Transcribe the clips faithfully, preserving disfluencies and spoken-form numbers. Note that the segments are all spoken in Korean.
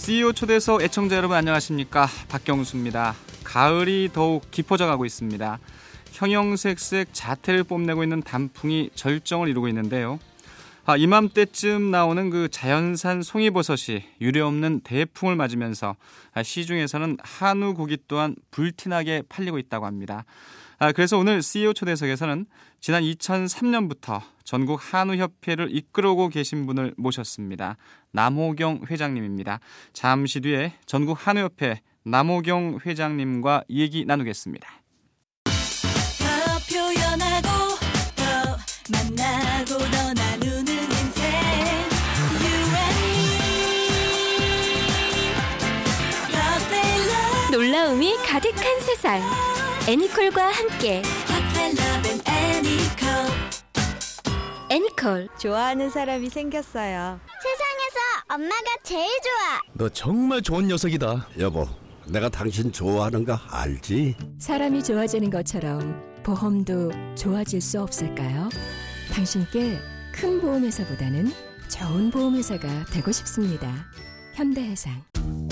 씨이오 초대석 애청자 여러분 안녕하십니까? 박경수입니다. 가을이 더욱 깊어져 가고 있습니다. 형형색색 자태를 뽐내고 있는 단풍이 절정을 이루고 있는데요. 아, 이맘때쯤 나오는 그 자연산 송이버섯이 유례없는 대풍을 맞으면서 시중에서는 한우 고기 또한 불티나게 팔리고 있다고 합니다. 아, 그래서 오늘 씨이오 초대석에서는 지난 이천삼 년부터 전국 한우협회를 이끌어오고 계신 분을 모셨습니다. 남호경 회장님입니다. 잠시 뒤에 전국 한우협회 남호경 회장님과 얘기 나누겠습니다. 더 표현하고 더 만나고 더 나누는 인생 You and me Cafe Love 놀라움이 가득한 세상 애니콜과 함께 Cafe Love and 애니콜 애니콜 좋아하는 사람이 생겼어요. 세상에서 엄마가 제일 좋아. 너 정말 좋은 녀석이다. 여보, 내가 당신 좋아하는 거 알지? 사람이 좋아지는 것처럼 보험도 좋아질 수 없을까요? 당신께 큰 보험회사보다는 좋은 보험회사가 되고 싶습니다. 현대해상.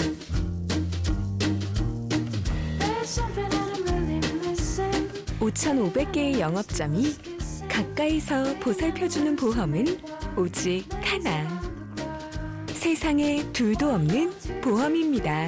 오천오백 개의 영업점이 가까이서 보살펴주는 보험은 오직 하나. 세상에 둘도 없는 보험입니다.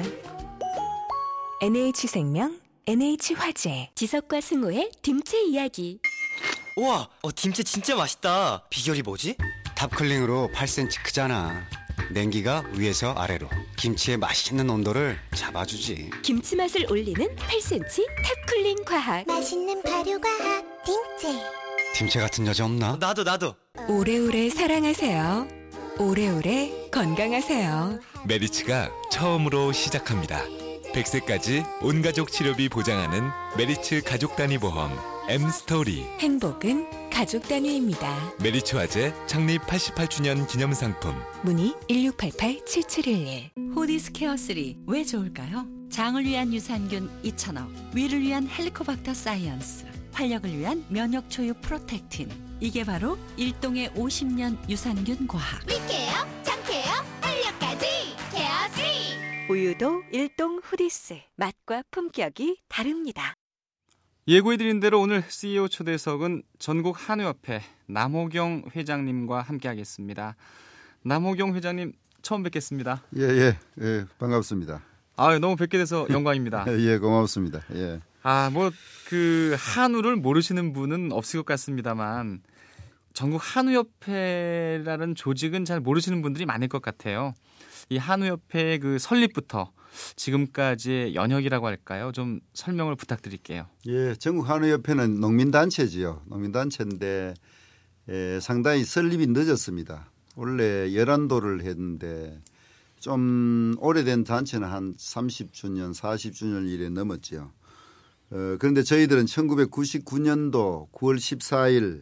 엔에이치생명, 엔에이치화재. 지석과 승호의 딤체 이야기. 우와, 어, 김치 진짜 맛있다. 비결이 뭐지? 탑클링으로 팔 센티미터 크잖아. 냉기가 위에서 아래로 김치의 맛있는 온도를 잡아주지. 김치 맛을 올리는 팔 센티미터 탑쿨링 과학. 맛있는 발효과학 딤체. 딤체 같은 여자 없나? 나도 나도. 오래오래 사랑하세요. 오래오래 건강하세요. 메리츠가 처음으로 시작합니다. 백 세까지 온가족 치료비 보장하는 메리츠 가족단위 보험 M스토리. 행복은 가족 단위입니다. 메리츠 화재 창립 팔십팔 주년 기념상품. 문의 일육팔팔 칠칠일일. 호디스케어 쓰리 왜 좋을까요? 장을 위한 유산균 이천억, 위를 위한 헬리코박터 사이언스, 활력을 위한 면역 초유 프로텍틴. 이게 바로 일동의 오십 년 유산균 과학. 위케어, 장케어, 활력까지 케어 쓰리. 우유도 일동 후디스. 맛과 품격이 다릅니다. 예고해드린 대로 오늘 씨이오 초대석은 전국 한우협회 남호경 회장님과 함께하겠습니다. 남호경 회장님 처음 뵙겠습니다. 예예 예, 예, 반갑습니다. 아 너무 뵙게 돼서 영광입니다. 예 고맙습니다. 예. 아 뭐 그 한우를 모르시는 분은 없을 것 같습니다만 전국 한우협회라는 조직은 잘 모르시는 분들이 많을 것 같아요. 이 한우협회의 그 설립부터 지금까지의 연혁이라고 할까요? 좀 설명을 부탁드릴게요. 예, 전국 한우협회는 농민단체지요. 농민단체인데 예, 상당히 설립이 늦었습니다. 원래 열한도를 했는데 좀 오래된 단체는 한 삼십 주년, 사십 주년 이래 넘었죠. 어, 그런데 저희들은 천구백구십구 년도 구월 십사일에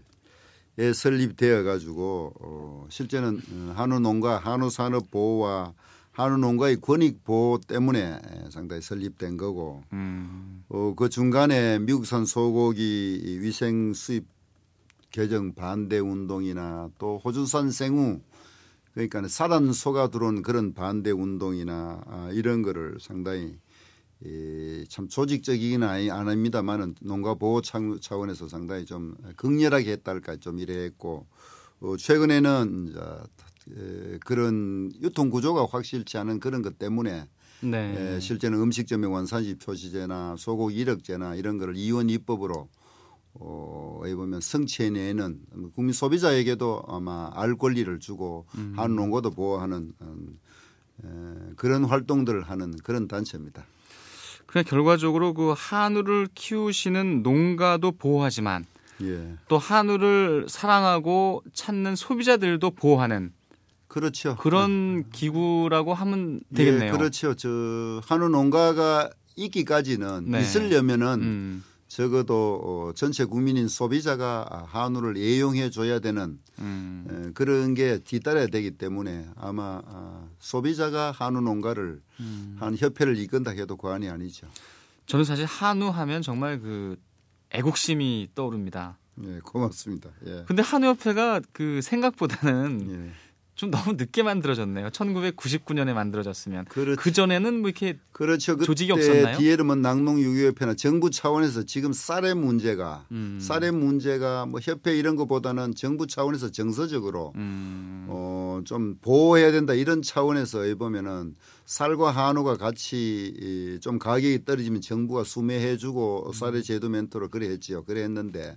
설립되어 가지고 어, 실제는 한우농가, 한우산업보호와 한우농가의 권익보호 때문에 상당히 설립된 거고 음. 어, 그 중간에 미국산 소고기 위생 수입 개정 반대 운동이나 또 호주산 생우 그러니까 사단 소가 들어온 그런 반대 운동이나 아, 이런 거를 상당히 이, 참 조직적이긴 아닙니다만은 농가 보호 차원에서 상당히 좀 극렬하게 했달까 좀 이래 했고 어, 최근에는 이제 에, 그런 유통 구조가 확실치 않은 그런 것 때문에 네. 에, 실제는 음식점의 원산지 표시제나 소고기 이력제나 이런 거를 이원 입법으로 어, 에 보면 성취해내는 국민 소비자에게도 아마 알 권리를 주고 음. 한우 농가도 보호하는 음, 에, 그런 활동들을 하는 그런 단체입니다. 그냥 결과적으로 그 한우를 키우시는 농가도 보호하지만 예. 또 한우를 사랑하고 찾는 소비자들도 보호하는 그렇죠. 그런 네. 기구라고 하면 되겠네요. 예, 그렇죠. 저 한우 농가가 있기까지는 네. 있으려면은 음. 적어도 어, 전체 국민인 소비자가 한우를 애용해 줘야 되는 음. 에, 그런 게 뒤따라야 되기 때문에 아마 아, 소비자가 한우 농가를 음. 한 협회를 이끈다 해도 과언이 아니죠. 저는 사실 한우 하면 정말 그 애국심이 떠오릅니다. 예, 고맙습니다. 예. 근데 한우협회가 그 생각보다는 예. 좀 너무 늦게 만들어졌네요. 천구백구십구 년에 만들어졌으면 그렇죠. 그 전에는 뭐 이렇게 그렇죠. 조직이 없었나요? 디엘엠은 낙농유기협회나 정부 차원에서 지금 쌀의 문제가 음. 쌀의 문제가 뭐 협회 이런 것보다는 정부 차원에서 정서적으로 음. 어, 좀 보호해야 된다 이런 차원에서 보면은 쌀과 한우가 같이 좀 가격이 떨어지면 정부가 수매해주고 음. 쌀의 제도 멘토로 그래 했지요. 그래 했는데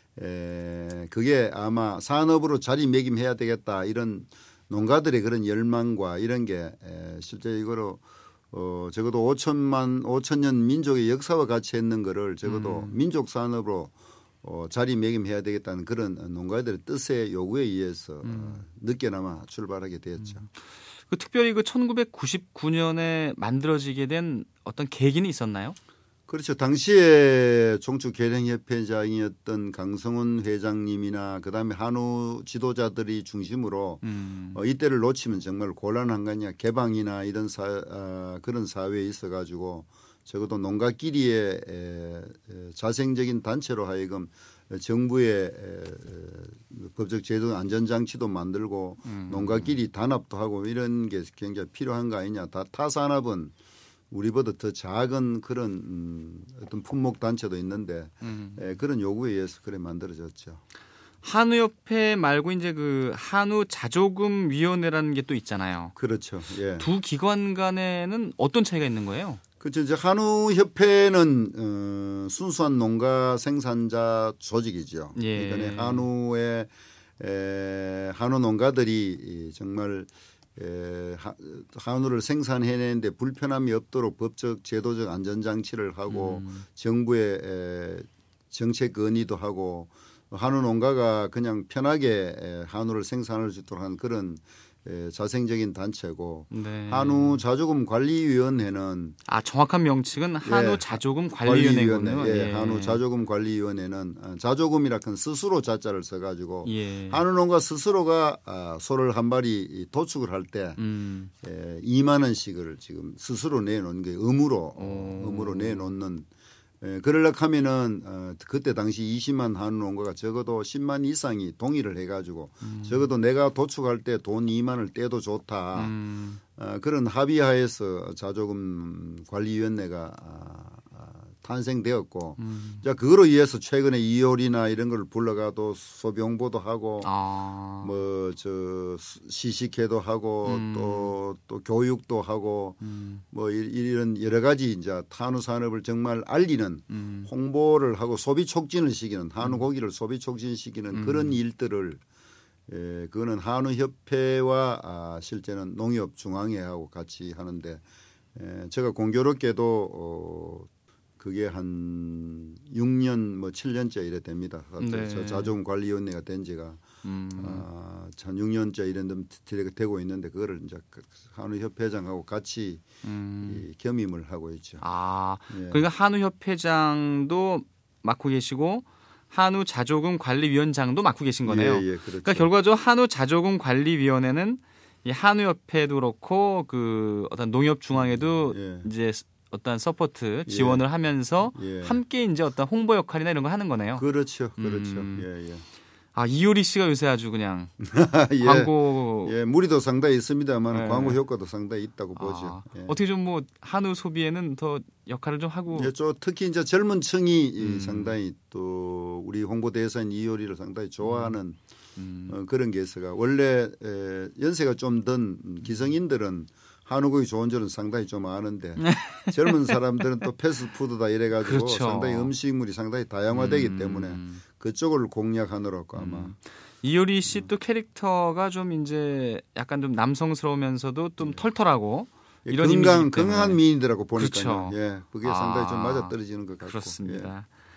에, 그게 아마 산업으로 자리매김해야 되겠다 이런 농가들의 그런 열망과 이런 게 에, 실제 이거로 어, 적어도 오천만 오천 년 민족의 역사와 같이 했는 거를 적어도 음. 민족 산업으로 어, 자리매김해야 되겠다는 그런 농가들의 뜻의 요구에 의해서 음. 어, 늦게나마 출발하게 되었죠. 음. 그 특별히 그 천구백구십구 년에 만들어지게 된 어떤 계기는 있었나요? 그렇죠. 당시에 종축계량협회장이었던 강성훈 회장님이나 그다음에 한우 지도자들이 중심으로 음. 어, 이때를 놓치면 정말 곤란한 거 아니냐. 개방이나 이런 사, 아, 그런 사회에 있어가지고 적어도 농가끼리의 에, 에, 자생적인 단체로 하여금 정부의 에, 에, 법적 제도 안전장치도 만들고 음. 농가끼리 단합도 하고 이런 게 굉장히 필요한 거 아니냐. 다 타산업은 우리보다 더 작은 그런 음, 어떤 품목 단체도 있는데 음. 에, 그런 요구에 의해서 그래 만들어졌죠. 한우협회 말고 이제 그 한우 자조금 위원회라는 게 또 있잖아요. 그렇죠. 예. 두 기관 간에는 어떤 차이가 있는 거예요? 그렇죠. 이제 한우협회는 어, 순수한 농가 생산자 조직이죠. 예. 그러니까 한우의 에, 한우 농가들이 정말 에, 하, 한우를 생산해내는데 불편함이 없도록 법적 제도적 안전장치를 하고 음. 정부의 에, 정책 건의도 하고 한우 농가가 그냥 편하게 에, 한우를 생산할 수 있도록 하는 그런 에, 자생적인 단체고 네. 한우 자조금 관리위원회는 아 정확한 명칭은 한우 예, 자조금 관리위원회군요. 관리위원회, 예, 예. 한우 자조금 관리위원회는 자조금이라 큰 스스로 자자를 써가지고 예. 한우 농가 스스로가 아, 소를 한 마리 도축을 할 때 음. 에, 이만 원씩을 지금 스스로 내놓는 게 의무로 오. 의무로 내놓는. 예, 그러려고 하면은 어, 그때 당시 이십만 한우 농가가 적어도 십만 이상이 동의를 해가지고 음. 적어도 내가 도축할 때 돈 이만을 떼도 좋다. 음. 어, 그런 합의하에서 자조금 관리위원회가 아, 아, 탄생되었고 음. 자 그거로 인해서 최근에 이효리나 이런 걸 불러가도 소비 홍보도 하고 아. 뭐 저 시식회도 하고 또또 음. 또 교육도 하고 음. 뭐 이런 여러 가지 이제 한우 산업을 정말 알리는 음. 홍보를 하고 소비 촉진을 시키는 한우 고기를 소비 촉진시키는 음. 그런 일들을 예, 그거는 한우협회와 아, 실제는 농협중앙회하고 같이 하는데 예, 제가 공교롭게도 어, 그게 한 육 년 뭐 칠 년째 이래 됩니다. 네. 자조금관리위원회가 된 지가 음. 아, 한 육 년째 이런 데 되고 있는데 그거를 이제 한우협회장하고 같이 음. 이, 겸임을 하고 있죠. 아, 예. 그러니까 한우협회장도 맡고 계시고 한우 자조금 관리위원장도 맡고 계신 거네요. 예, 예, 그렇죠. 그러니까 결과적으로 한우 자조금 관리위원회는 이 한우협회도 그렇고 그 어떤 농협중앙에도 예. 이제 어떤 서포트 지원을 예. 하면서 예. 함께 이제 어떤 홍보 역할이나 이런 거 하는 거네요. 그렇죠, 그렇죠. 음. 예, 예. 아 이효리 씨가 요새 아주 그냥 예. 광고 예 무리도 상당히 있습니다만 예. 광고 효과도 상당히 있다고 아. 보죠. 예. 어떻게 좀 뭐 한우 소비에는 더 역할을 좀 하고 예, 저 특히 이제 젊은 층이 음. 상당히 또 우리 홍보대사인 이효리를 상당히 좋아하는 음. 어, 그런 게 있어가 원래 에, 연세가 좀 든 기성인들은 한우고기 좋은 줄은 상당히 좀 아는데 젊은 사람들은 또 패스트푸드다 이래가지고 그렇죠. 상당히 음식물이 상당히 다양화되기 음. 때문에 그쪽을 공략하느라고 아마. 음. 이효리 씨 또 캐릭터가 좀 이제 약간 좀 남성스러우면서도 좀 털털하고 예, 이런 건강, 건강한 미인이라고 보니까요. 그렇죠. 예, 그게 상당히 아, 좀 맞아 떨어지는 것 같고. 그렇습니다. 예.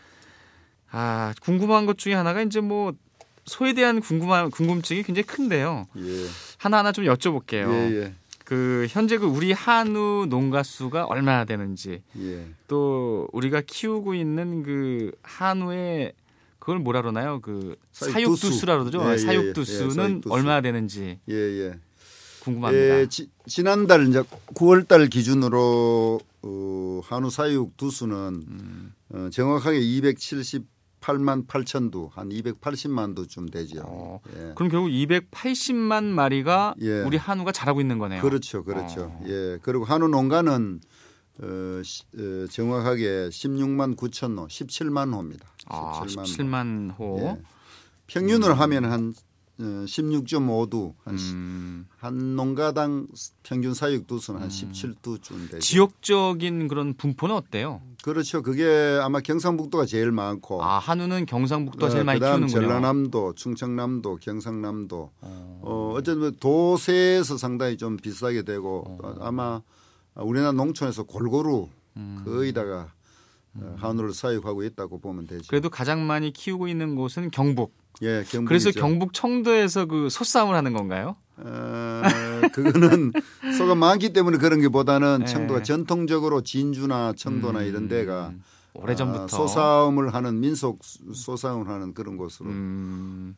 아 궁금한 것 중에 하나가 이제 뭐 소에 대한 궁금한 궁금증이 굉장히 큰데요. 예. 하나 하나 좀 여쭤볼게요. 예, 예. 그 현재 그 우리 한우 농가 수가 얼마나 되는지, 예. 또 우리가 키우고 있는 그 한우의 그걸 뭐라 그러나요? 그 사육두수라 그러죠. 예, 예, 사육두수는 예, 사육두수. 얼마나 되는지 예, 예. 궁금합니다. 예, 지, 지난달 이제 구월달 기준으로 어, 한우 사육두수는 음. 어, 정확하게 이백칠십팔 이백팔만 팔천 두, 한 이백팔십만 두쯤 되죠. 어, 예. 그럼 결국 이백팔십만 마리가 예. 우리 한우가 자라고 있는 거네요. 그렇죠, 그렇죠. 어. 예. 그리고 한우 농가는 어, 시, 어, 정확하게 십육만 구천 호, 십칠만 호입니다. 아, 십칠만, 십칠만 호. 예. 평균으로 음. 하면 한 십육 점 오 두, 한, 음. 한 농가당 평균 사육 두수는 한 십칠 두쯤 되죠. 지역적인 그런 분포는 어때요? 그렇죠. 그게 아마 경상북도가 제일 많고. 아, 한우는 경상북도가 제일 어, 많이 그다음 키우는군요. 전라남도, 충청남도, 경상남도. 어, 어 어쨌든 도세에서 상당히 좀 비싸게 되고 어. 아마 우리나라 농촌에서 골고루 음. 거의다가 음. 한우를 사육하고 있다고 보면 되죠. 그래도 가장 많이 키우고 있는 곳은 경북. 예, 경북이죠. 그래서 경북 청도에서 그 소싸움을 하는 건가요? 어, 그거는 소가 많기 때문에 그런 게보다는 네. 청도가 전통적으로 진주나 청도나 음, 이런 데가 오래전부터 아, 소싸움을 하는 민속 소싸움을 하는 그런 곳으로. 음,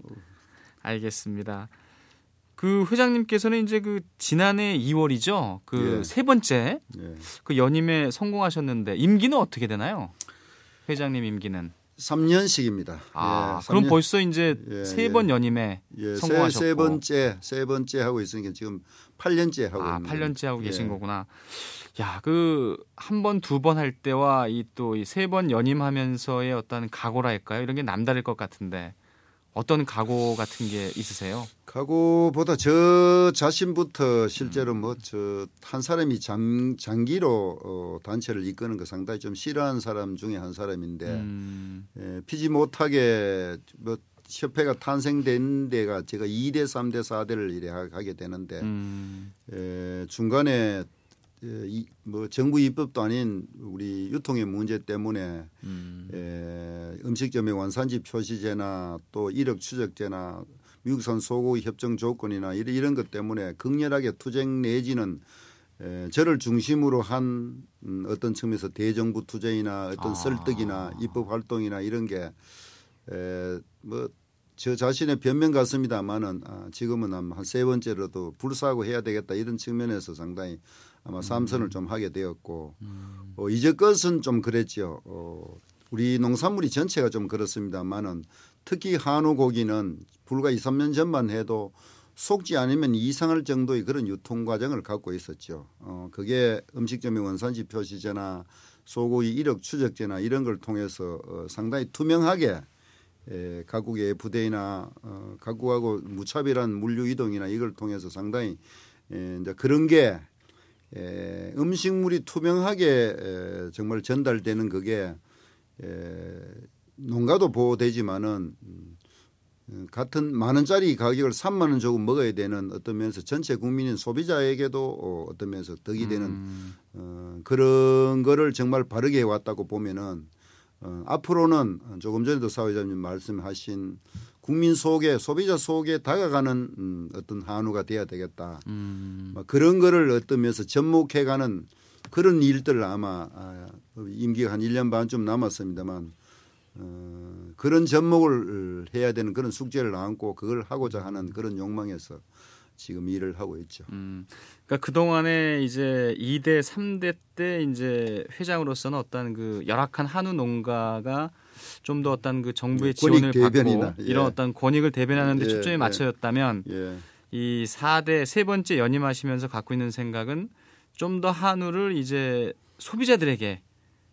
알겠습니다. 그 회장님께서는 이제 그 지난해 이월이죠. 그 세 예. 번째 예. 그 연임에 성공하셨는데 임기는 어떻게 되나요? 회장님 임기는? 삼 년씩입니다. 아, 예, 그럼 년. 벌써 이제 예, 세 번 예. 연임에 예, 성공하셨고. 세, 세 번째, 세 번째 하고 있으니까 지금 팔 년째 하고 아, 있는 팔 년째 하고 예. 계신 거구나. 야, 그 한 번, 두 번 할 때와 이 또 이 세 번 연임하면서의 어떤 각오랄까요? 이런 게 남다를 것 같은데 어떤 각오 같은 게 있으세요? 각오보다 저 자신부터 실제로 뭐 저 한 사람이 장, 장기로 어, 단체를 이끄는 거 상당히 좀 싫어하는 사람 중에 한 사람인데 음. 예, 피지 못하게 뭐 협회가 탄생된 데가 제가 이 대, 삼 대, 사 대를 이래 하게 되는데 음. 예, 중간에 예, 이, 뭐 정부 입법도 아닌 우리 유통의 문제 때문에 음. 예, 음식점의 원산지 표시제나 또 이력 추적제나 미국산 소고기 협정 조건이나 이런, 이런 것 때문에 극렬하게 투쟁 내지는 에, 저를 중심으로 한 음, 어떤 측면에서 대정부 투쟁이나 어떤 아. 설득이나 입법 활동이나 이런 게 뭐 저 자신의 변명 같습니다만은 아, 지금은 한 세 번째로도 불사하고 해야 되겠다 이런 측면에서 상당히 아마 삼선을 음. 좀 하게 되었고 음. 어, 이제 것은 좀 그랬죠. 어, 우리 농산물이 전체가 좀 그렇습니다만은 특히 한우 고기는 불과 이, 삼 년 전만 해도 속지 않으면 이상할 정도의 그런 유통 과정을 갖고 있었죠. 어, 그게 음식점의 원산지 표시제나 소고기 이력 추적제나 이런 걸 통해서 어, 상당히 투명하게 에, 각국의 에프디에이나 어, 각국하고 무차별한 물류 이동이나 이걸 통해서 상당히 에, 이제 그런 게 에, 음식물이 투명하게 에, 정말 전달되는 그게 에, 농가도 보호되지만은 음, 같은 만 원짜리 가격을 삼만 원 주고 먹어야 되는 어떤 면에서 전체 국민인 소비자에게도 어, 어떤 면에서 덕이 되는 음. 어, 그런 거를 정말 바르게 해왔다고 보면은 어, 앞으로는 조금 전에도 사회자님 말씀하신 국민 속에 소비자 속에 다가가는 음, 어떤 한우가 돼야 되겠다. 음. 그런 거를 어떤 면에서 접목해가는 그런 일들을 아마 아, 임기가 한 일 년 반쯤 남았습니다만 어, 그런 접목을 해야 되는 그런 숙제를 안고 그걸 하고자 하는 그런 욕망에서 지금 일을 하고 있죠. 음, 그러니까 그 동안에 이제 이 대, 삼 대 때 이제 회장으로서는 어떤 그 열악한 한우 농가가 좀 더 어떤 그 정부의 지원을 대변이나, 받고 예. 이런 어떤 권익을 대변하는 데 예, 초점이 예. 맞춰졌다면 예. 이 사 대 세 번째 연임하시면서 갖고 있는 생각은 좀 더 한우를 이제 소비자들에게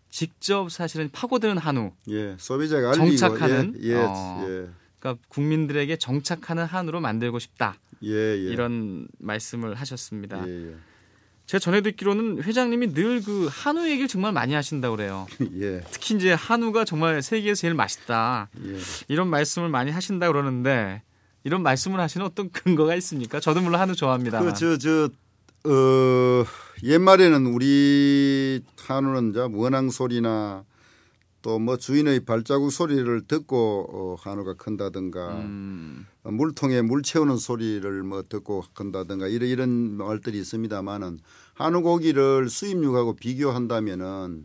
직접 사실은 파고드는 한우, 예, 소비자가 알리고 정착하는, 예, 예, 어, 예. 그러니까 국민들에게 정착하는 한우로 만들고 싶다. 예, 예. 이런 말씀을 하셨습니다. 예, 예. 제가 전에 듣기로는 회장님이 늘 그 한우 얘기를 정말 많이 하신다고 그래요. 예. 특히 이제 한우가 정말 세계에서 제일 맛있다. 예. 이런 말씀을 많이 하신다고 그러는데 이런 말씀을 하시는 어떤 근거가 있습니까? 저도 물론 한우 좋아합니다만. 그 저 저 어, 옛말에는 우리 한우는 이제 원앙 소리나 또 뭐 주인의 발자국 소리를 듣고 어, 한우가 큰다든가 음. 물통에 물 채우는 소리를 뭐 듣고 큰다든가 이런 이런 말들이 있습니다만은 한우 고기를 수입육하고 비교한다면은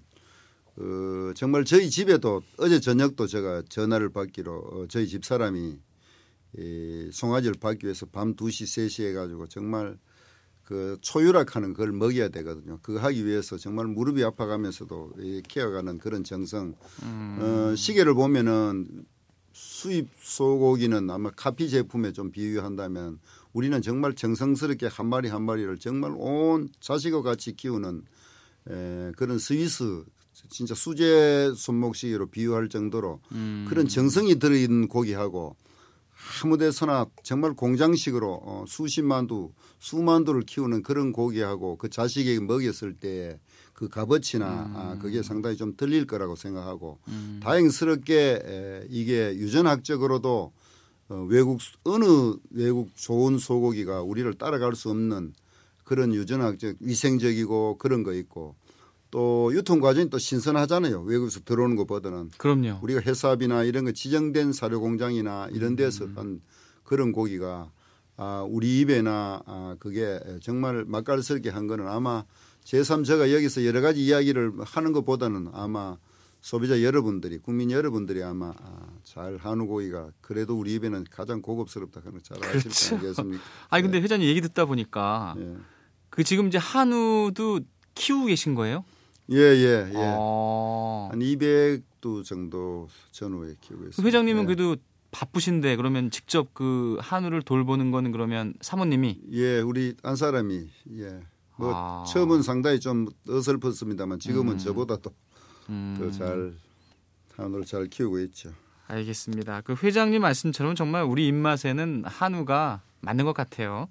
어, 정말 저희 집에도 어제 저녁도 제가 전화를 받기로 어, 저희 집 사람이 이 송아지를 받기 위해서 밤 두 시, 세 시 해가지고 정말 그 초유락하는 걸 먹여야 되거든요. 그거 하기 위해서 정말 무릎이 아파가면서도 키워가는 그런 정성. 음. 어, 시계를 보면은 수입 소고기는 아마 카피 제품에 좀 비유한다면 우리는 정말 정성스럽게 한 마리 한 마리를 정말 온 자식과 같이 키우는 에, 그런 스위스 진짜 수제 손목시계로 비유할 정도로 음. 그런 정성이 들어있는 고기하고 아무 데서나 정말 공장식으로 어, 수십만 두, 수만 두를 키우는 그런 고기하고 그 자식에게 먹였을 때 그 값어치나 음. 아, 그게 상당히 좀 들릴 거라고 생각하고 음. 다행스럽게 에, 이게 유전학적으로도 어, 외국 어느 외국 좋은 소고기가 우리를 따라갈 수 없는 그런 유전학적 위생적이고 그런 거 있고 또 유통 과정이 또 신선하잖아요. 외국에서 들어오는 것보다는. 그럼요. 우리가 해삽이나 이런 거 지정된 사료 공장이나 이런 데서 음. 한 그런 고기가 아, 우리 입에나 아, 그게 정말 맛깔스럽게 한 거는 아마 제삼 제가 여기서 여러 가지 이야기를 하는 것보다는 아마 소비자 여러분들이 국민 여러분들이 아마 아, 잘 한우 고기가 그래도 우리 입에는 가장 고급스럽다 그런 걸 잘 아실 그렇죠. 거 아니겠습니까? 아니 근데 네. 회장님 얘기 듣다 보니까 네. 그 지금 이제 한우도 키우고 계신 거예요? 예, 예, 예. 아. 한 이백 두 정도 전후에 키우고 있습니다. 회장님은 예. 그래도 바쁘신데 그러면 직접 그 한우를 돌보는 거는 그러면 사모님이? 예, 우리 한 사람이 예. 뭐 아. 처음은 상당히 좀 어설펐습니다만 지금은 음. 저보다도 음. 더 잘 한우를 잘 키우고 있죠. 알겠습니다. 그 회장님 말씀처럼 정말 우리 입맛에는 한우가 맞는 것 같아요.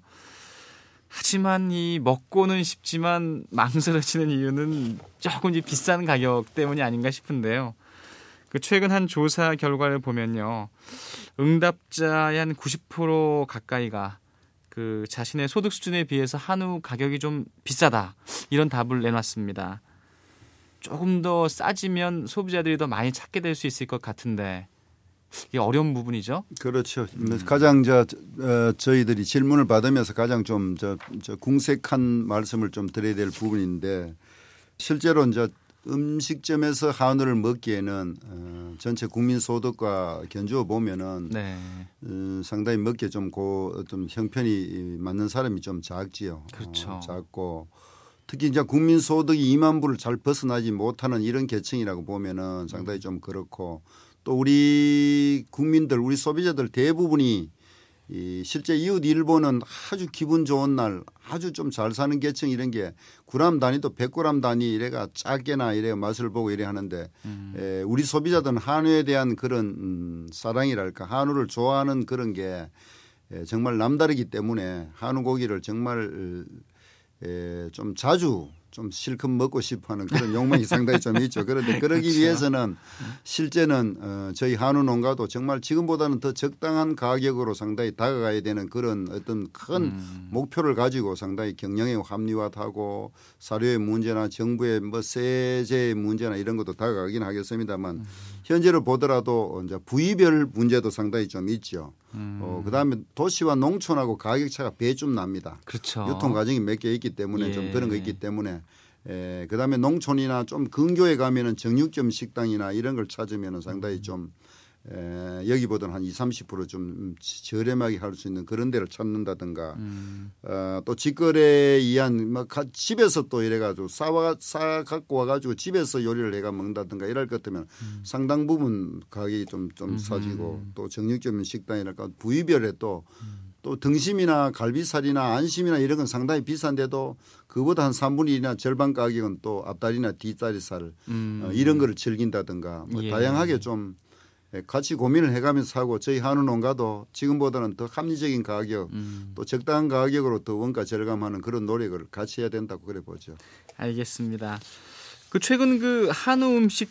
하지만 이 먹고는 싶지만 망설여지는 이유는 조금 이제 비싼 가격 때문이 아닌가 싶은데요. 그 최근 한 조사 결과를 보면요, 응답자의 한 구십 퍼센트 가까이가 그 자신의 소득 수준에 비해서 한우 가격이 좀 비싸다 이런 답을 내놨습니다. 조금 더 싸지면 소비자들이 더 많이 찾게 될 수 있을 것 같은데 이게 어려운 부분이죠. 그렇죠. 음. 가장 저 어, 저희들이 질문을 받으면서 가장 좀 저 저 궁색한 말씀을 좀 드려야 될 부분인데 실제로 이제 음식점에서 한우를 먹기에는 어, 전체 국민 소득과 견주어 보면은 네. 어, 상당히 먹기에 좀 고 좀 형편이 맞는 사람이 좀 작지요. 그렇죠. 어, 작고 특히 이제 국민 소득이 이만 불을 잘 벗어나지 못하는 이런 계층이라고 보면은 상당히 좀 그렇고 또 우리 국민들 우리 소비자들 대부분이 이 실제 이웃 일본은 아주 기분 좋은 날 아주 좀 잘 사는 계층 이런 게 그램 단위도 백 그램 단위 이래가 작게나 이래 맛을 보고 이래 하는데 음. 에, 우리 소비자들은 한우에 대한 그런 음, 사랑이랄까 한우를 좋아하는 그런 게 에, 정말 남다르기 때문에 한우 고기를 정말 에, 좀 자주 좀 실컷 먹고 싶어하는 그런 욕망이 상당히 좀 있죠. 그런데 그러기 그렇죠. 위해서는 실제는 어, 저희 한우 농가도 정말 지금보다는 더 적당한 가격으로 상당히 다가가야 되는 그런 어떤 큰 음. 목표를 가지고 상당히 경영에 합리화하고 사료의 문제나 정부의 뭐 세제의 문제나 이런 것도 다가가긴 하겠습니다만 음. 현재를 보더라도 이제 부위별 문제도 상당히 좀 있죠. 음. 어, 그다음에 도시와 농촌하고 가격 차가 배좀 납니다. 그렇죠. 유통 과정이 몇 개 있기 때문에 예. 좀 그런 거 있기 때문에 에, 그다음에 농촌이나 좀 근교에 가면은 정육점 식당이나 이런 걸 찾으면은 상당히 좀 에, 여기보다는 한 이십, 삼십 퍼센트 좀 저렴하게 할 수 있는 그런 데를 찾는다든가 음. 어, 또 직거래에 의한 뭐 가, 집에서 또 이래가지고 싸와 싸 갖고 와가지고 집에서 요리를 해가 먹는다든가 이럴 것 같으면 음. 상당 부분 가격이 좀 좀 싸지고 또 정육점 식당이랄까 부위별에 또 음. 또 등심이나 갈비살이나 안심이나 이런 건 상당히 비싼데도 그보다 한 삼분의 일이나 절반 가격은 또 앞다리나 뒷다리살 음. 어, 이런 거를 즐긴다든가 뭐 예. 다양하게 좀 같이 고민을 해가면서 사고 저희 한우 농가도 지금보다는 더 합리적인 가격 음. 또 적당한 가격으로 더 원가 절감하는 그런 노력을 같이 해야 된다고 그래 보죠. 알겠습니다. 그 최근 그 한우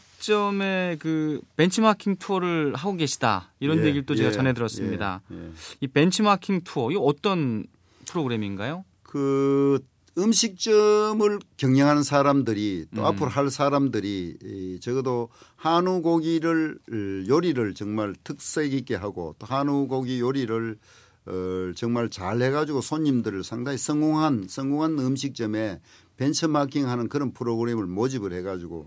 음식점의 그 벤치마킹 투어를 하고 계시다 이런 예, 얘기를 또 제가 예, 전해 들었습니다. 예, 예. 이 벤치마킹 투어 이 어떤 프로그램인가요? 그 음식점을 경영하는 사람들이 또 음. 앞으로 할 사람들이 이 적어도 한우 고기를 요리를 정말 특색 있게 하고 또 한우 고기 요리를 어, 정말 잘 해가지고 손님들을 상당히 성공한 성공한 음식점에 벤처마킹하는 그런 프로그램을 모집을 해가지고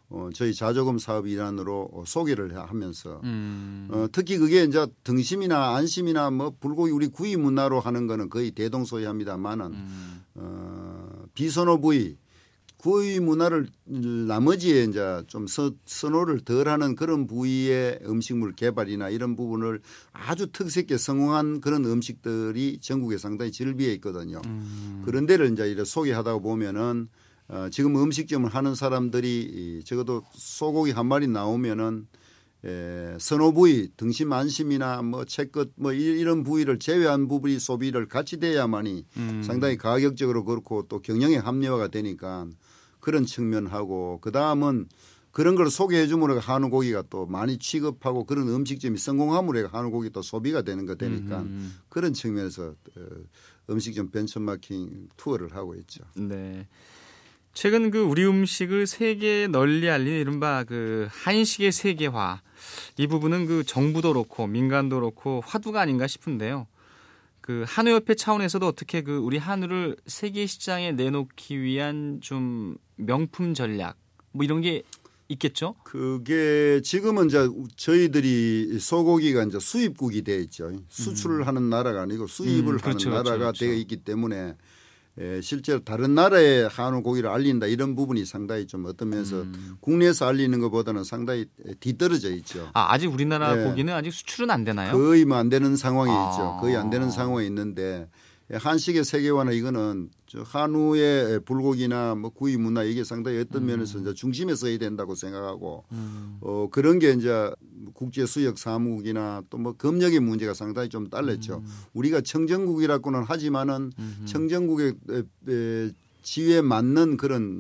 어, 저희 자조금 사업 일환으로 어, 소개를 하면서 음. 어, 특히 그게 이제 등심이나 안심이나 뭐 불고기 우리 구이 문화로 하는 거는 거의 대동소이합니다만은 음. 어, 비선호 부위 구이 문화를 나머지에 이제 좀 서, 선호를 덜하는 그런 부위의 음식물 개발이나 이런 부분을 아주 특색 있게 성공한 그런 음식들이 전국에 상당히 즐비해 있거든요. 음. 그런 데를 이제 이렇게 소개하다 보면은 어, 지금 음식점을 하는 사람들이 적어도 소고기 한 마리 나오면은 에, 선호 부위, 등심 안심이나 뭐 채끝 뭐 이런 부위를 제외한 부분이 소비를 같이 돼야만이 음. 상당히 가격적으로 그렇고 또 경영에 합리화가 되니까 그런 측면하고 그 다음은 그런 걸 소개해 주므로 한우 고기가 또 많이 취급하고 그런 음식점이 성공함으로 한우 고기 또 소비가 되는 거 되니까 음. 그런 측면에서 음식점 벤처마킹 투어를 하고 있죠. 네. 최근 그 우리 음식을 세계에 널리 알리는 이른바 그 한식의 세계화 이 부분은 그 정부도 그렇고 민간도 그렇고 화두가 아닌가 싶은데요. 그 한우협회 차원에서도 어떻게 그 우리 한우를 세계 시장에 내놓기 위한 좀 명품 전략 뭐 이런 게 있겠죠? 그게 지금은 이제 저희들이 소고기가 이제 수입국이 되어 있죠. 수출을 음. 하는 나라가 아니고 수입을 음, 그렇죠, 하는 나라가 그렇죠, 그렇죠. 되어 있기 때문에 예, 실제로 다른 나라의 한우 고기를 알린다 이런 부분이 상당히 좀 어떤 면에서 음. 국내에서 알리는 것보다는 상당히 뒤떨어져 있죠. 아, 아직 우리나라 예. 고기는 아직 수출은 안 되나요? 거의 뭐 안 되는 상황이 아. 있죠. 거의 안 되는 상황이 있는데 한식의 세계화나 이거는 한우의 불고기나 뭐 구이 문화 이게 상당히 어떤 음. 면에서 이제 중심에 서야 된다고 생각하고 음. 어, 그런 게 이제 국제 수역 사무국이나 또 뭐 검역의 문제가 상당히 좀 달랐죠. 음. 우리가 청정국이라고는 하지만은 음. 청정국의 지위에 맞는 그런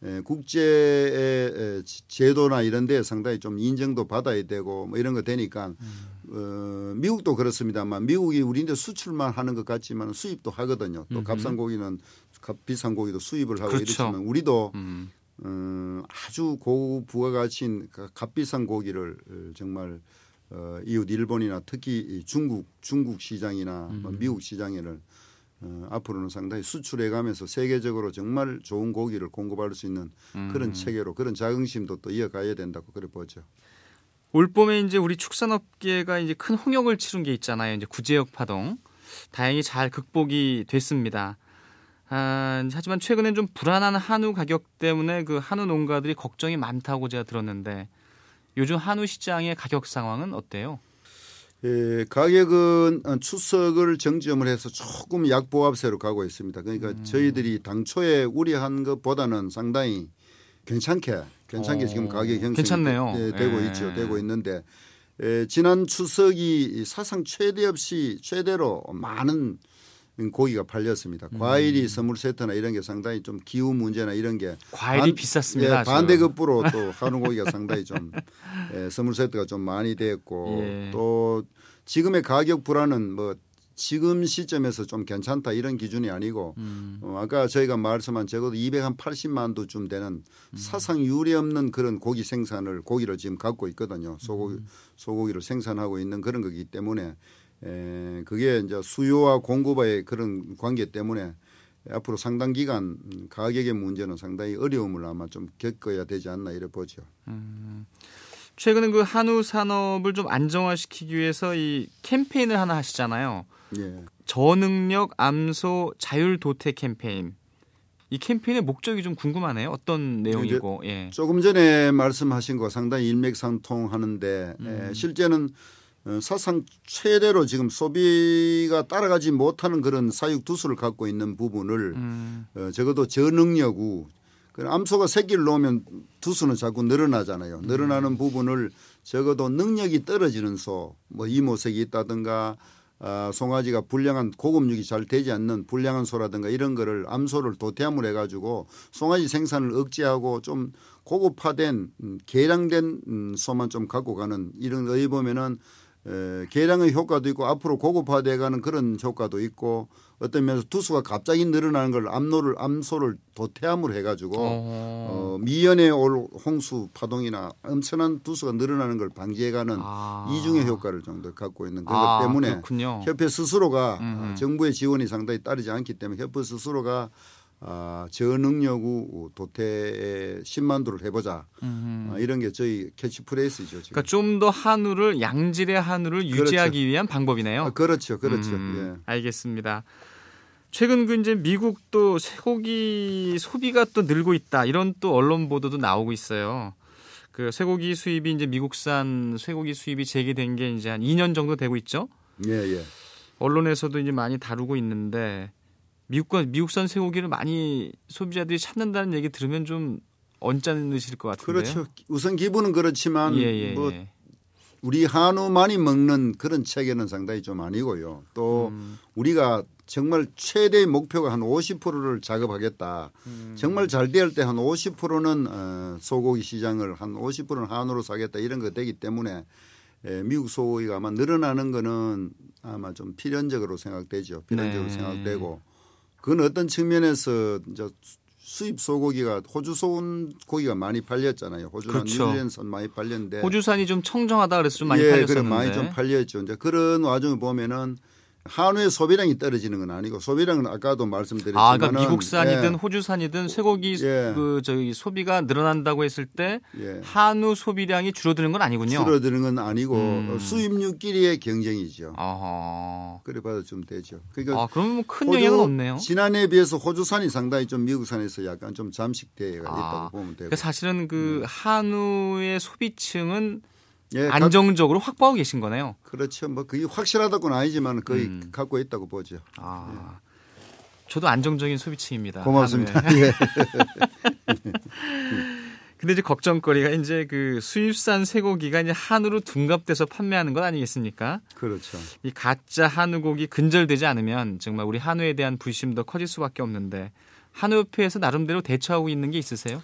국제의 제도나 이런 데 상당히 좀 인정도 받아야 되고 뭐 이런 거 되니까 음. 어, 미국도 그렇습니다만 미국이 우리한테 수출만 하는 것 같지만 수입도 하거든요. 또 값싼 고기는 값 비싼 고기도 수입을 하고 그렇죠. 이렇지만 우리도 음. 어, 아주 고부가가치인 값비싼 고기를 정말 어, 이웃 일본이나 특히 중국 중국 시장이나 음. 뭐 미국 시장에는 어, 앞으로는 상당히 수출해가면서 세계적으로 정말 좋은 고기를 공급할 수 있는 음. 그런 체계로 그런 자긍심도 또 이어가야 된다고 그래 보죠. 올 봄에 이제 우리 축산업계가 이제 큰 홍역을 치른 게 있잖아요. 이제 구제역 파동 다행히 잘 극복이 됐습니다. 아, 하지만 최근엔 좀 불안한 한우 가격 때문에 그 한우 농가들이 걱정이 많다고 제가 들었는데 요즘 한우 시장의 가격 상황은 어때요? 예, 가격은 추석을 정점을 해서 조금 약보합세로 가고 있습니다. 그러니까 음. 저희들이 당초에 우려한 것보다는 상당히 괜찮게 괜찮게 오. 지금 가격 형성이 괜찮네요. 되, 되고 예. 있죠. 되고 있는데 에, 지난 추석이 사상 최대 없이 최대로 많은 고기가 팔렸습니다. 음. 과일이 선물 세트나 이런 게 상당히 좀 기후 문제나 이런 게 과일이 반, 비쌌습니다. 예, 반대급부로 또 한우 고기가 상당히 좀 예, 선물 세트가 좀 많이 됐고 예. 또 지금의 가격 불안은 뭐 지금 시점에서 좀 괜찮다 이런 기준이 아니고 음. 어, 아까 저희가 말씀한 적어도 이백팔십만 도쯤 되는 음. 사상 유례 없는 그런 고기 생산을 고기를 지금 갖고 있거든요. 소고기 음. 소고기를 생산하고 있는 그런 거기 때문에 에, 그게 이제 수요와 공급의 그런 관계 때문에 앞으로 상당 기간 가격의 문제는 상당히 어려움을 아마 좀 겪어야 되지 않나 이래 보죠. 음. 최근에 그 한우 산업을 좀 안정화시키기 위해서 이 캠페인을 하나 하시잖아요. 예. 저능력 암소 자율 도태 캠페인. 이 캠페인의 목적이 좀 궁금하네요. 어떤 내용이고. 예. 조금 전에 말씀하신 거 상당히 일맥상통하는데 음. 에, 실제는 사상 최대로 지금 소비가 따라가지 못하는 그런 사육 두수를 갖고 있는 부분을 음. 어, 적어도 저능력우 암소가 새끼를 놓으면 두수는 자꾸 늘어나잖아요. 늘어나는 부분을 적어도 능력이 떨어지는 소, 뭐 이모색이 있다든가 아, 송아지가 불량한 고급육이 잘 되지 않는 불량한 소라든가 이런 거를 암소를 도태함을 해가지고 송아지 생산을 억제하고 좀 고급화된 개량된 소만 좀 갖고 가는 이런 거에 보면은 에, 개량의 효과도 있고 앞으로 고급화돼가는 그런 효과도 있고 어떤 면에서 두수가 갑자기 늘어나는 걸 암소를 암소를 도태함으로 해가지고 어, 미연에 올 홍수 파동이나 엄청난 두수가 늘어나는 걸 방지해가는 아. 이중의 효과를 정도 갖고 있는 그것 아, 때문에 그렇군요. 협회 스스로가 음. 정부의 지원이 상당히 따르지 않기 때문에 협회 스스로가 아, 저능력우 도태의 십만두를 해보자. 아, 이런 게 저희 캐치프레이스죠. 지금. 그러니까 좀 더 한우를 양질의 한우를 그렇죠. 유지하기 위한 방법이네요. 아, 그렇죠, 그렇죠. 음, 예. 알겠습니다. 최근 그 이제 미국도 쇠고기 소비가 또 늘고 있다 이런 또 언론 보도도 나오고 있어요. 그 쇠고기 수입이 이제 미국산 쇠고기 수입이 재개된 게 이제 한 이 년 정도 되고 있죠. 예, 예. 언론에서도 이제 많이 다루고 있는데 미국과 미국산 쇠고기를 많이 소비자들이 찾는다는 얘기 들으면 좀 언짢으실 것 같은데요. 그렇죠. 우선 기분은 그렇지만 예, 예, 뭐 예. 우리 한우 많이 먹는 그런 체계는 상당히 좀 아니고요. 또 음. 우리가 정말 최대의 목표가 한 오십 퍼센트를 작업하겠다. 음. 정말 잘 될 때 한 오십 퍼센트는 어, 소고기 시장을 한 오십 퍼센트는 한우로 사겠다 이런 거 되기 때문에 에, 미국 소고기가 아마 늘어나는 거는 아마 좀 필연적으로 생각되죠. 필연적으로 네. 생각되고 그건 어떤 측면에서 이제 수입 소고기가 호주 소고기가 많이 팔렸잖아요. 호주나 그렇죠. 뉴질랜드산 많이 팔렸는데 호주산이 좀 청정하다 그래서 좀 많이 예, 팔렸었는데. 그래 많이 좀 팔렸죠. 이제 그런 와중을 보면은 한우의 소비량이 떨어지는 건 아니고 소비량은 아까도 말씀드렸지만 아, 그러니까 미국산이든 예. 호주산이든 쇠고기 예. 그 저기 소비가 늘어난다고 했을 때 예. 한우 소비량이 줄어드는 건 아니군요. 줄어드는 건 아니고 음. 수입육끼리의 경쟁이죠. 어허. 그래 봐도 좀 되죠. 그러니까 아, 그러면 뭐 큰 영향은 없네요. 지난해에 비해서 호주산이 상당히 좀 미국산에서 약간 좀 잠식되어 있다고 아, 보면 되고. 그러니까 사실은 그 한우의 소비층은 예, 안정적으로 확보하고 계신 거네요. 그렇죠. 뭐 그게 확실하다고는 아니지만 거의 음. 갖고 있다고 보죠. 아, 저도 안정적인 소비층입니다. 고맙습니다. 한우에. 예. 근데 이제 걱정거리가 이제 그 수입산 쇠고기가 이제 한우로 둔갑돼서 판매하는 것 아니겠습니까? 그렇죠. 이 가짜 한우고기 근절되지 않으면 정말 우리 한우에 대한 불심도 커질 수밖에 없는데 한우협회에서 나름대로 대처하고 있는 게 있으세요?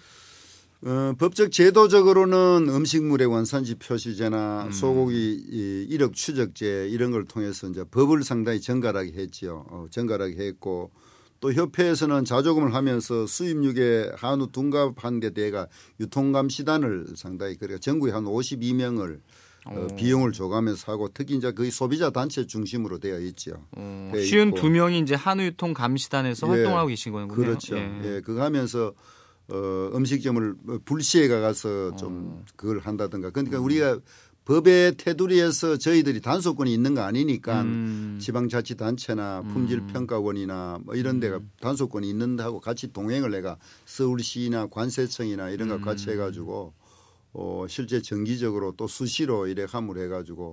어, 법적 제도적으로는 음식물의 원산지 표시제나 음. 소고기 이 이력 추적제 이런 걸 통해서 이제 법을 상당히 정갈하게 했지요. 어, 정갈하게 했고 또 협회에서는 자조금을 하면서 수입육의 한우 둔갑한 데 대가 유통감시단을 상당히 그러니까 전국에 한 오십이 명을 어, 비용을 줘가면서 하고 특히 이제 거의 소비자 단체 중심으로 되어 있죠. 어, 되어 쉬운 있고. 두 명이 이제 한우 유통 감시단에서 예, 활동하고 계신 거군요. 그렇죠. 예. 예, 그거 하면서 어, 음식점을 불시에 가서 좀 그걸 한다든가. 그러니까 음. 우리가 법의 테두리에서 저희들이 단속권이 있는 거 아니니까 음. 지방자치단체나 품질평가원이나 뭐 이런 데가 음. 단속권이 있는데하고 같이 동행을 내가 서울시나 관세청이나 이런 거 음. 같이 해가지고 어, 실제 정기적으로 또 수시로 이래 함을 해가지고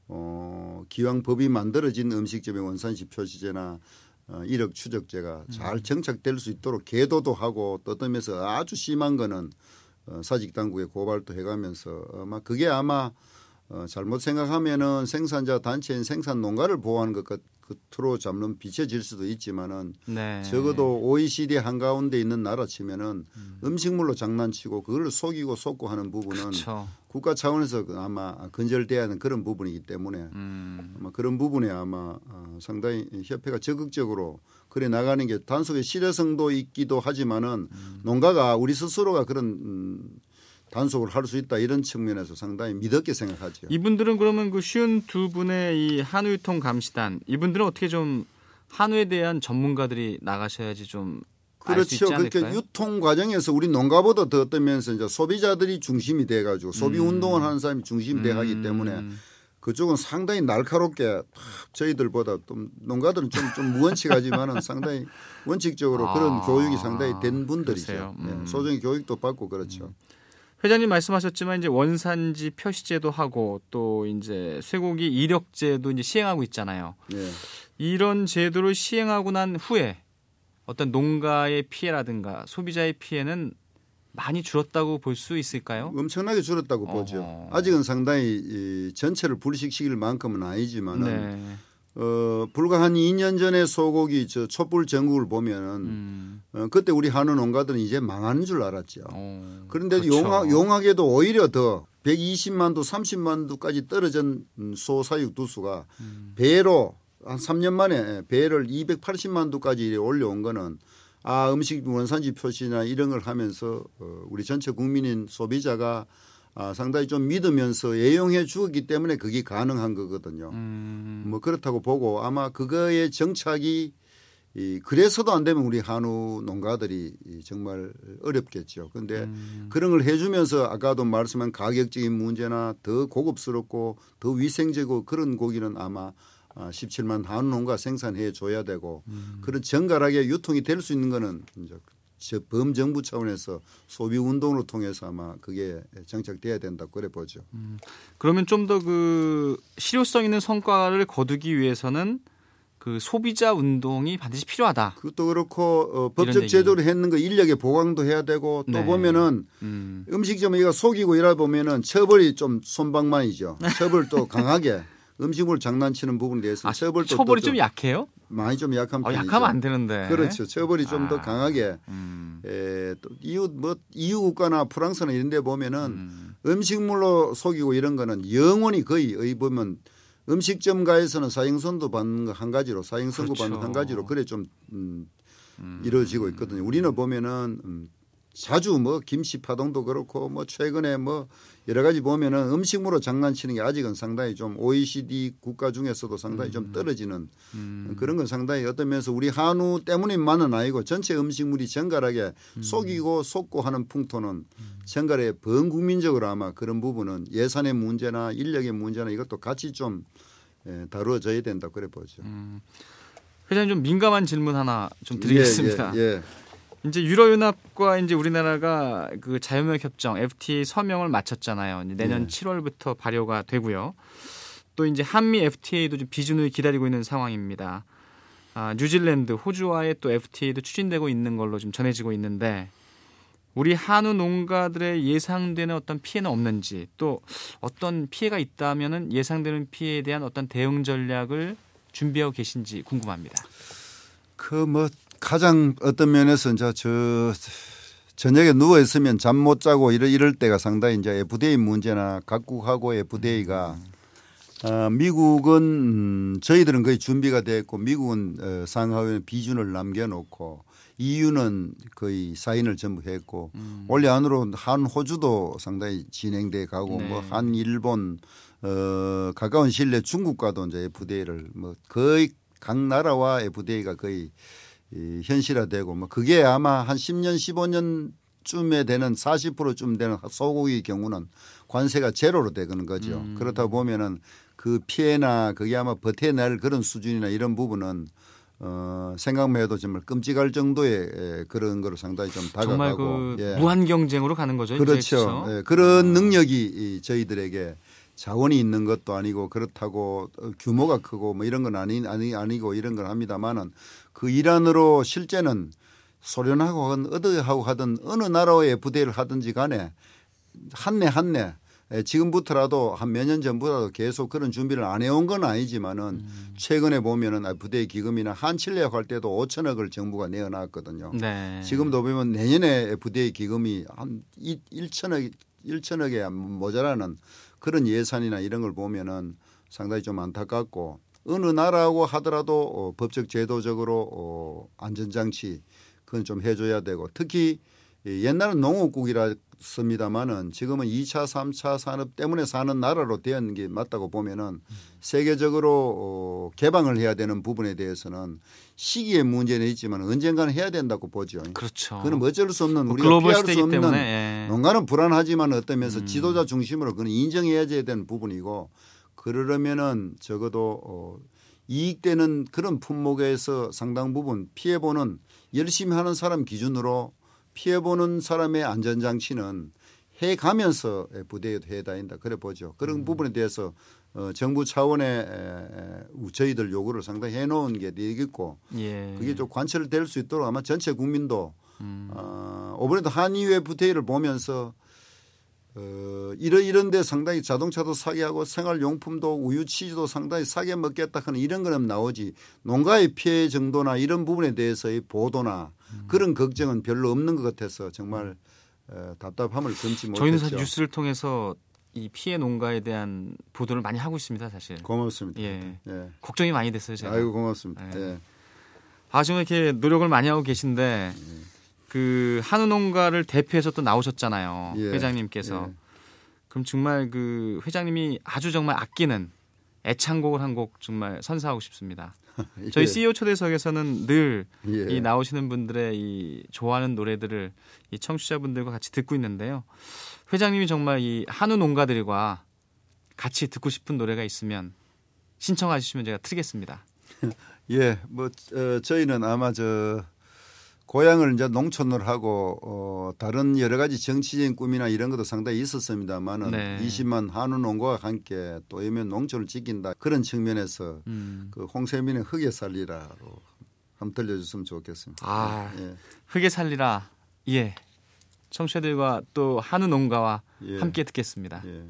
어, 기왕 법이 만들어진 음식점의 원산지 표시제나 어, 이력 추적제가 잘 정착될 수 있도록 계도도 하고 또 어떤 면에서 아주 심한 거는 어, 사직 당국에 고발도 해가면서 아마 그게 아마 어, 잘못 생각하면은 생산자 단체인 생산 농가를 보호하는 것 끝으로 잡는 비춰질 수도 있지만은 네. 적어도 오이시디 한가운데 있는 나라 치면은 음. 음식물로 장난치고 그걸 속이고 속고 하는 부분은 그렇죠. 국가 차원에서 아마 근절돼야 하는 그런 부분이기 때문에 음. 아마 그런 부분에 아마 어, 상당히 협회가 적극적으로 그래 나가는 게 단속의 실효성도 있기도 하지만은 음. 농가가 우리 스스로가 그런 음, 단속을 할 수 있다 이런 측면에서 상당히 믿었게 생각하죠. 이분들은 그러면 그 쉬운 두 분의 이 한우 유통 감시단 이분들은 어떻게 좀 한우에 대한 전문가들이 나가셔야지 좀 알 수 있지 그렇죠. 않을까요? 그러니까 유통 과정에서 우리 농가보다 더 어떤 면에서 이제 소비자들이 중심이 돼가지고 소비 운동을 하는 사람이 중심이 돼 가기 때문에 그쪽은 상당히 날카롭게 저희들보다 좀 농가들은 좀, 좀 무원칙하지만은 상당히 원칙적으로 아, 그런 교육이 상당히 된 분들이죠. 음. 네, 소정의 교육도 받고 그렇죠. 음. 회장님 말씀하셨지만 이제 원산지 표시제도 하고 또 이제 쇠고기 이력제도 이제 시행하고 있잖아요. 네. 이런 제도를 시행하고 난 후에 어떤 농가의 피해라든가 소비자의 피해는 많이 줄었다고 볼 수 있을까요? 엄청나게 줄었다고 어허. 보죠. 아직은 상당히 이 전체를 불식시킬 만큼은 아니지만은 네. 어, 불과 한 이 년 전에 소고기 저 촛불 전국을 보면은 음. 어, 그때 우리 한우 농가들은 이제 망하는 줄 알았죠. 어, 그런데 그렇죠. 용하, 용하게도 오히려 더 백이십만 두, 삼십만 두까지 떨어진 소사육 두수가 음. 배로 한 삼 년 만에 배를 이백팔십만 두까지 올려온 거는 아 음식 원산지 표시나 이런 걸 하면서 어, 우리 전체 국민인 소비자가 아, 상당히 좀 믿으면서 애용해 주었기 때문에 그게 가능한 거거든요. 음. 뭐 그렇다고 보고 아마 그거의 정착이 이 그래서도 안 되면 우리 한우 농가들이 정말 어렵겠죠. 그런데 음. 그런 걸 해주면서 아까도 말씀한 가격적인 문제나 더 고급스럽고 더 위생적이고 그런 고기는 아마 십칠만 한우 농가 생산해 줘야 되고 음. 그런 정갈하게 유통이 될 수 있는 거는 이제 범정부 차원에서 소비 운동으로 통해서 아마 그게 정착돼야 된다고 그래 보죠. 음. 그러면 좀 더 그 실효성 있는 성과를 거두기 위해서는 그 소비자 운동이 반드시 필요하다. 그것도 그렇고 어, 법적 제도로 했는 거 인력의 보강도 해야 되고 또 네. 보면은 음. 음식점 이가 속이고 이러다 보면은 처벌이 좀 손방망이죠. 처벌 또 강하게 음식물 장난치는 부분에 대해서 아, 처벌도 처벌이 또 좀 약해요? 많이 좀 약한 편이죠. 어, 약하면 안 되는데. 그렇죠. 처벌이 좀 더 아. 강하게. 음. 에, 또 이웃 뭐 이웃 국가나 프랑스나 이런 데 보면은 음. 음식물로 속이고 이런 거는 영원히 거의 의 보면 음식점가에서는 사형선도 받는 거 한 가지로 사형선고 그렇죠. 받는 한 가지로 그래 좀 음, 음. 이루어지고 있거든요. 우리는 보면은 음, 자주 뭐 김씨 파동도 그렇고 뭐 최근에 뭐 여러 가지 보면은 음식물로 장난치는 게 아직은 상당히 좀 오이시디 국가 중에서도 상당히 음. 좀 떨어지는 음. 그런 건 상당히 어떤 면에서 우리 한우 때문인만은 아니고 전체 음식물이 정갈하게 음. 속이고 속고 하는 풍토는 음. 정갈에 범국민적으로 아마 그런 부분은 예산의 문제나 인력의 문제나 이것도 같이 좀 예, 다루어져야 된다 그래 보죠. 음. 회장님 좀 민감한 질문 하나 좀 드리겠습니다. 예, 예, 예. 이제 유럽연합과 이제 우리나라가 그 자유무역 협정 에프티에이 서명을 마쳤잖아요. 내년 네. 칠월부터 발효가 되고요. 또 이제 한미 에프티에이도 좀 비준을 기다리고 있는 상황입니다. 아, 뉴질랜드, 호주와의 또 에프티에이도 추진되고 있는 걸로 좀 전해지고 있는데 우리 한우 농가들의 예상되는 어떤 피해는 없는지 또 어떤 피해가 있다면은 예상되는 피해에 대한 어떤 대응 전략을 준비하고 계신지 궁금합니다. 그 뭐 가장 어떤 면에서 이제 저 저녁에 누워 있으면 잠 못 자고 이럴, 이럴 때가 상당히 이제 에프디에이 문제나 각국하고 에프디에이가 어, 미국은 음, 저희들은 거의 준비가 됐고 미국은 어, 상하위원회 비준을 남겨놓고 이유는 거의 사인을 전부 했고 음. 올해 안으로 한 호주도 상당히 진행돼 가고 네. 뭐 한 일본 어, 가까운 시일 내에 중국과도 이제 에프디에이를 뭐 거의 각 나라와 에프디에이가 거의 이 현실화되고 뭐 그게 아마 한 십 년 십오 년쯤에 되는 사십 퍼센트쯤 되는 소고기 경우는 관세가 제로로 되는 거죠. 음. 그렇다 보면은 그 피해나 그게 아마 버텨낼 그런 수준이나 이런 부분은 어 생각만 해도 정말 끔찍할 정도의 그런 거로 상당히 좀 다가가고 정말 그 예. 무한 경쟁으로 가는 거죠. 그렇죠. 이제, 그렇죠? 예. 그런 아. 능력이 저희들에게 자원이 있는 것도 아니고 그렇다고 규모가 크고 뭐 이런 건 아니, 아니, 아니고 이런 걸 합니다만은 그 일환으로 실제는 소련하고 하든 어디하고 하든 어느 나라의 에프디에이를 하든지 간에 한내 한내 지금부터라도 한 몇 년 전부터라도 계속 그런 준비를 안 해온 건 아니지만은 음. 최근에 보면은 에프디에이 기금이나 한칠레하고 할 때도 오천억을 정부가 내어놨거든요. 네. 지금도 보면 내년에 에프디에이 기금이 한 일천억, 일천억에 모자라는 그런 예산이나 이런 걸 보면은 상당히 좀 안타깝고 어느 나라하고 하더라도 어, 법적 제도적으로 어, 안전장치 그건 좀 해줘야 되고 특히 옛날은 농업국이랐습니다마는 지금은 이 차 삼 차 산업 때문에 사는 나라로 되는 게 맞다고 보면은 음. 세계적으로 어, 개방을 해야 되는 부분에 대해서는 시기의 문제는 있지만 언젠가는 해야 된다고 보죠. 그렇죠. 그건 어쩔 수 없는 우리가 글로벌 피할 수 없는 때문에, 예. 농가는 불안하지만 어떤 면에서 음. 지도자 중심으로 그건 인정해야 되는 부분이고 그러려면은 적어도 어, 이익되는 그런 품목에서 상당 부분 피해보는 열심히 하는 사람 기준으로 피해보는 사람의 안전장치는 해가면서 에프디에이도 해야 된다. 그래 보죠. 그런 음. 부분에 대해서 어, 정부 차원의 저희들 요구를 상당히 해놓은 게 되겠고 예. 그게 좀 관철될 수 있도록 아마 전체 국민도 음. 어, 이번에도 한유 에프디에이를 보면서 어, 이런 이런 데 상당히 자동차도 사게 하고 생활용품도 우유 치즈도 상당히 싸게 먹겠다 하는 이런 거는 나오지 농가의 피해 정도나 이런 부분에 대해서의 보도나 음. 그런 걱정은 별로 없는 것 같아서 정말 어, 답답함을 금치 못했죠. 저희는 사실 뉴스를 통해서 이 피해 농가에 대한 보도를 많이 하고 있습니다. 사실. 고맙습니다. 예. 예. 걱정이 많이 됐어요. 제가. 아이고 고맙습니다. 예. 예. 아 지금 이렇게 노력을 많이 하고 계신데 예. 그 한우 농가를 대표해서 또 나오셨잖아요. 예. 회장님께서. 예. 그럼 정말 그 회장님이 아주 정말 아끼는 애창곡을 한 곡 정말 선사하고 싶습니다. 저희 씨이오 초대석에서는 늘 이 예. 나오시는 분들의 이 좋아하는 노래들을 이 청취자분들과 같이 듣고 있는데요. 회장님이 정말 이 한우 농가들과 같이 듣고 싶은 노래가 있으면 신청하시면 제가 틀겠습니다. 예, 뭐 어, 저희는 아마 저 고향을 이제 농촌으로 하고 어, 다른 여러 가지 정치적인 꿈이나 이런 것도 상당히 있었습니다만은 네. 이십만 한우 농가와 함께 또 이면 농촌을 지킨다 그런 측면에서 음. 그 홍세민의 흙에 살리라로 한번 들려줬으면 좋겠습니다. 아, 예. 흙에 살리라. 예. 청취자들과 또 한우 농가와 예. 함께 듣겠습니다. 예.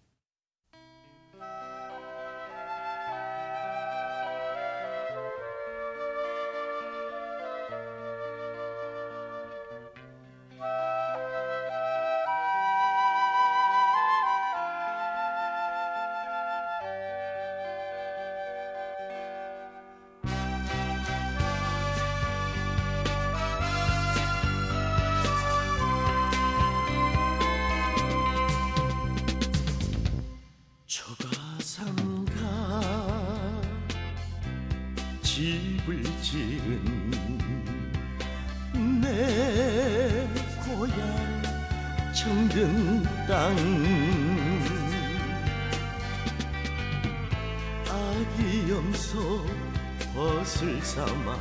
집을 지은 내 고향 정든 땅 아기 염소 벗을 삼아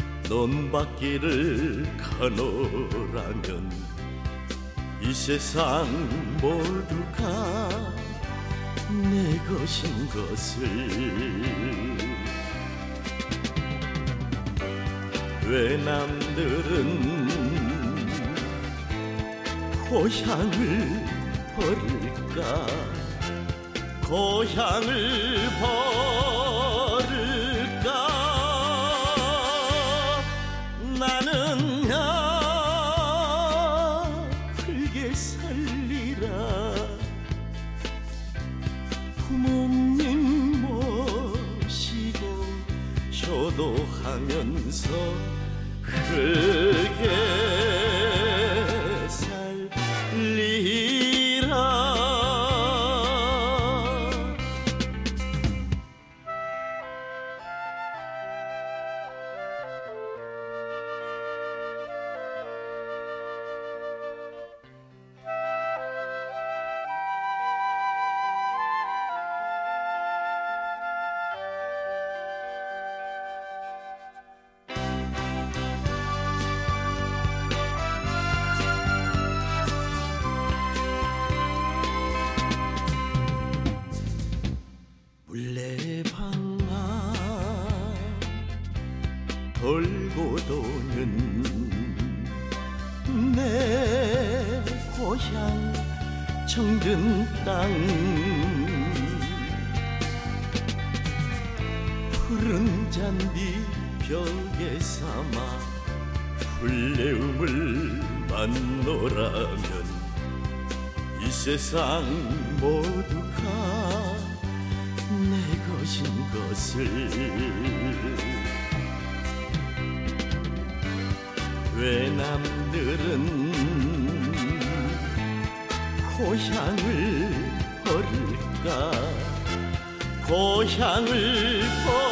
논밭길을 가노라면 이 세상 모두가 내 것인 것을 왜 남들은 고향을 버릴까 고향을 버릴까 나는야 흙에 살리라 부모님 모시고 효도하면서 흙에 살리라 물레방아 돌고 도는 내 고향 정든 땅 푸른 잔디 벽에 삼아 풀내음을 만노라면 이 세상 모두가 내 것인 것을 왜 남들은 고향을 버릴까 고향을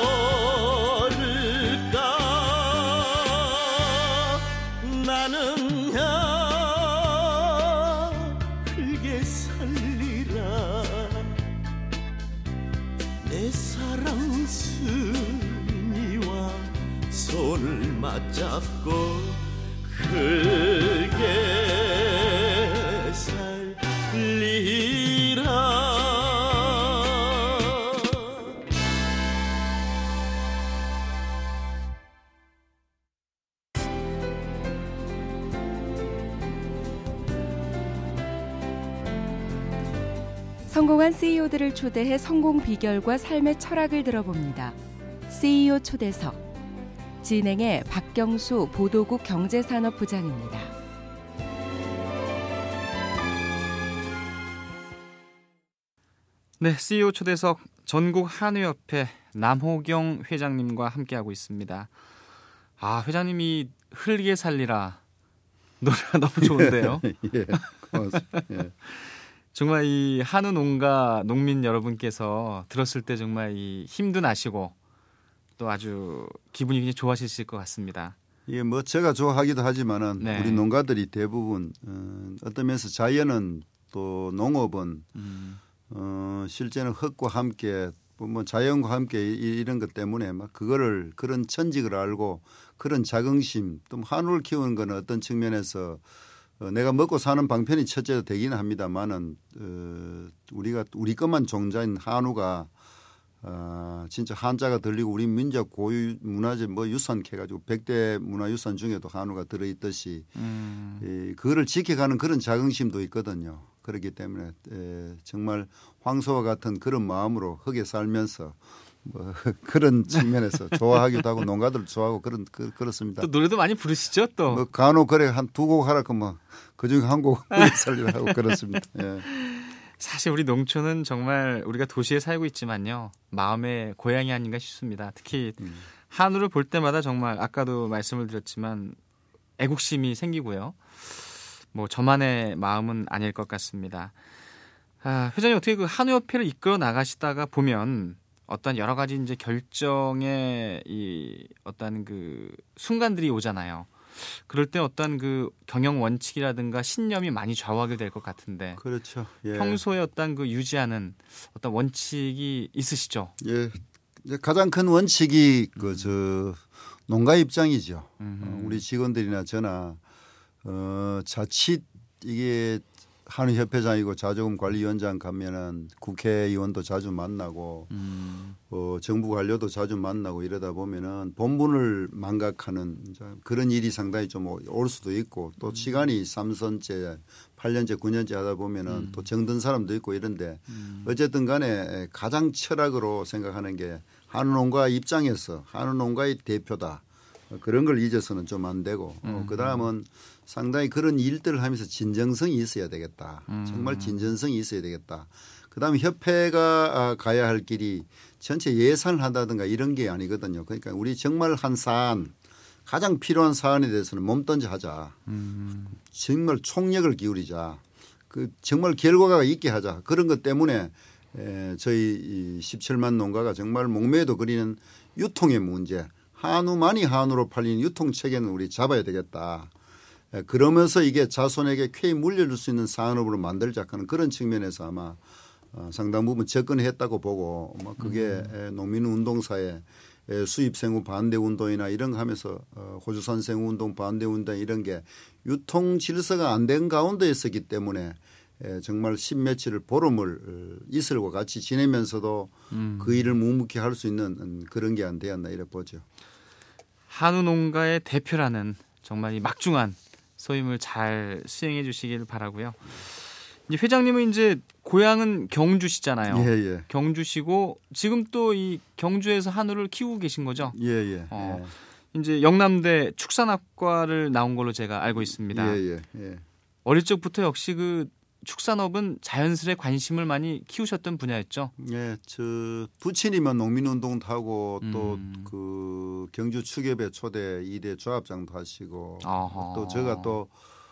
버릴까 나는야 흙에 살리라 내 사랑순이와 손을 맞잡고 흙에 살리라 성공한 씨이오들을 초대해 성공 비결과 삶의 철학을 들어봅니다. 씨이오 초대석 진행의 박경수 보도국 경제산업부장입니다. 네, 씨이오 초대석 전국 한우협회 남호경 회장님과 함께하고 있습니다. 아, 회장님이 흙에 살리라 노래가 너무 좋은데요. 예, 고맙습니다. 예. 정말 이 한우 농가 농민 여러분께서 들었을 때 정말 이 힘도 나시고 또 아주 기분이 굉장히 좋아지실 것 같습니다. 예, 뭐 제가 좋아하기도 하지만은 네. 우리 농가들이 대부분 어, 어떤 면에서 자연은 또 농업은 음. 어, 실제는 흙과 함께 뭐 자연과 함께 이런 것 때문에 막 그거를 그런 천직을 알고 그런 자긍심 또 한우를 키우는 거는 어떤 측면에서 어, 내가 먹고 사는 방편이 첫째도 되기는 합니다만은 어, 우리가 우리 것만 종자인 한우가 어, 진짜 한자가 들리고 우리 민족 고유 문화재 뭐 유산 해가지고 백대 문화유산 중에도 한우가 들어있듯이 음. 이, 그거를 지켜가는 그런 자긍심도 있거든요. 그렇기 때문에 에, 정말 황소와 같은 그런 마음으로 흙에 살면서 뭐 그런 측면에서 좋아하기도 하고 농가들 좋아하고 그런 그, 그렇습니다. 또 노래도 많이 부르시죠 또. 뭐 간혹 그래 한 두 곡 하라고 뭐 그중에 한 곡 흙에 살리라 하고 그렇습니다. 예. 사실 우리 농촌은 정말 우리가 도시에 살고 있지만요. 마음의 고향이 아닌가 싶습니다. 특히 음. 한우를 볼 때마다 정말 아까도 말씀을 드렸지만 애국심이 생기고요. 뭐 저만의 마음은 아닐 것 같습니다. 아, 회장님 어떻게 그 한우협회를 이끌어 나가시다가 보면 어떤 여러 가지 이제 결정의 이 어떤 그 순간들이 오잖아요. 그럴 때 어떤 그 경영 원칙이라든가 신념이 많이 좌우하게 될 것 같은데. 그렇죠. 예. 평소에 어떤 그 유지하는 어떤 원칙이 있으시죠? 예. 이제 가장 큰 원칙이 그 저 농가 입장이죠. 어, 우리 직원들이나 저나 어, 자칫 이게 한우협회장이고 자조금관리위원장 가면은 국회의원도 자주 만나고 음. 어, 정부 관료도 자주 만나고 이러다 보면은 본분을 망각하는 그런 일이 상당히 좀 올 수도 있고 또 시간이 삼 선째, 팔 년째, 구 년째 하다 보면은 음. 또 정든 사람도 있고 이런데 음. 어쨌든 간에 가장 철학으로 생각하는 게 한우농가 입장에서 한우농가의 대표다. 그런 걸 잊어서는 좀 안 되고 어, 음. 그다음은 상당히 그런 일들을 하면서 진정성이 있어야 되겠다. 음. 정말 진정성이 있어야 되겠다. 그다음에 협회가 가야 할 길이 전체 예산을 한다든가 이런 게 아니거든요. 그러니까 우리 정말 한 사안 가장 필요한 사안에 대해서는 몸던져 하자. 음. 정말 총력을 기울이자. 그 정말 결과가 있게 하자. 그런 것 때문에 에, 저희 십칠만 농가가 정말 목매도 그리는 유통의 문제. 한우만이 한우로 팔리는 유통체계는 우리 잡아야 되겠다. 그러면서 이게 자손에게 쾌히 물려줄 수 있는 산업으로 만들자 하는 그런 측면에서 아마 상당 부분 접근했다고 보고 뭐 그게 음. 농민운동사의 수입생우 반대운동이나 이런 거 하면서 호주산 생우운동 반대운동 이런 게 유통 질서가 안 된 가운데 있었기 때문에 정말 십며칠을 보름을 이슬과 같이 지내면서도 음. 그 일을 묵묵히 할 수 있는 그런 게 안 되었나 이래 보죠. 한우 농가의 대표라는 정말 이 막중한 소임을 잘 수행해 주시길 바라고요. 이제 회장님은 이제 고향은 경주시잖아요. 예, 예. 경주시고 지금 또 이 경주에서 한우를 키우고 계신 거죠? 예, 예. 어, 예. 이제 영남대 축산학과를 나온 걸로 제가 알고 있습니다. 예, 예, 예. 어릴 적부터 역시 그 축산업은 자연스레 관심을 많이 키우셨던 분야였죠. 예, 저 부친이면 농민운동도 하고 또 음. 그 경주 축협의 초대 이 대 조합장도 하시고 아하. 또 제가 또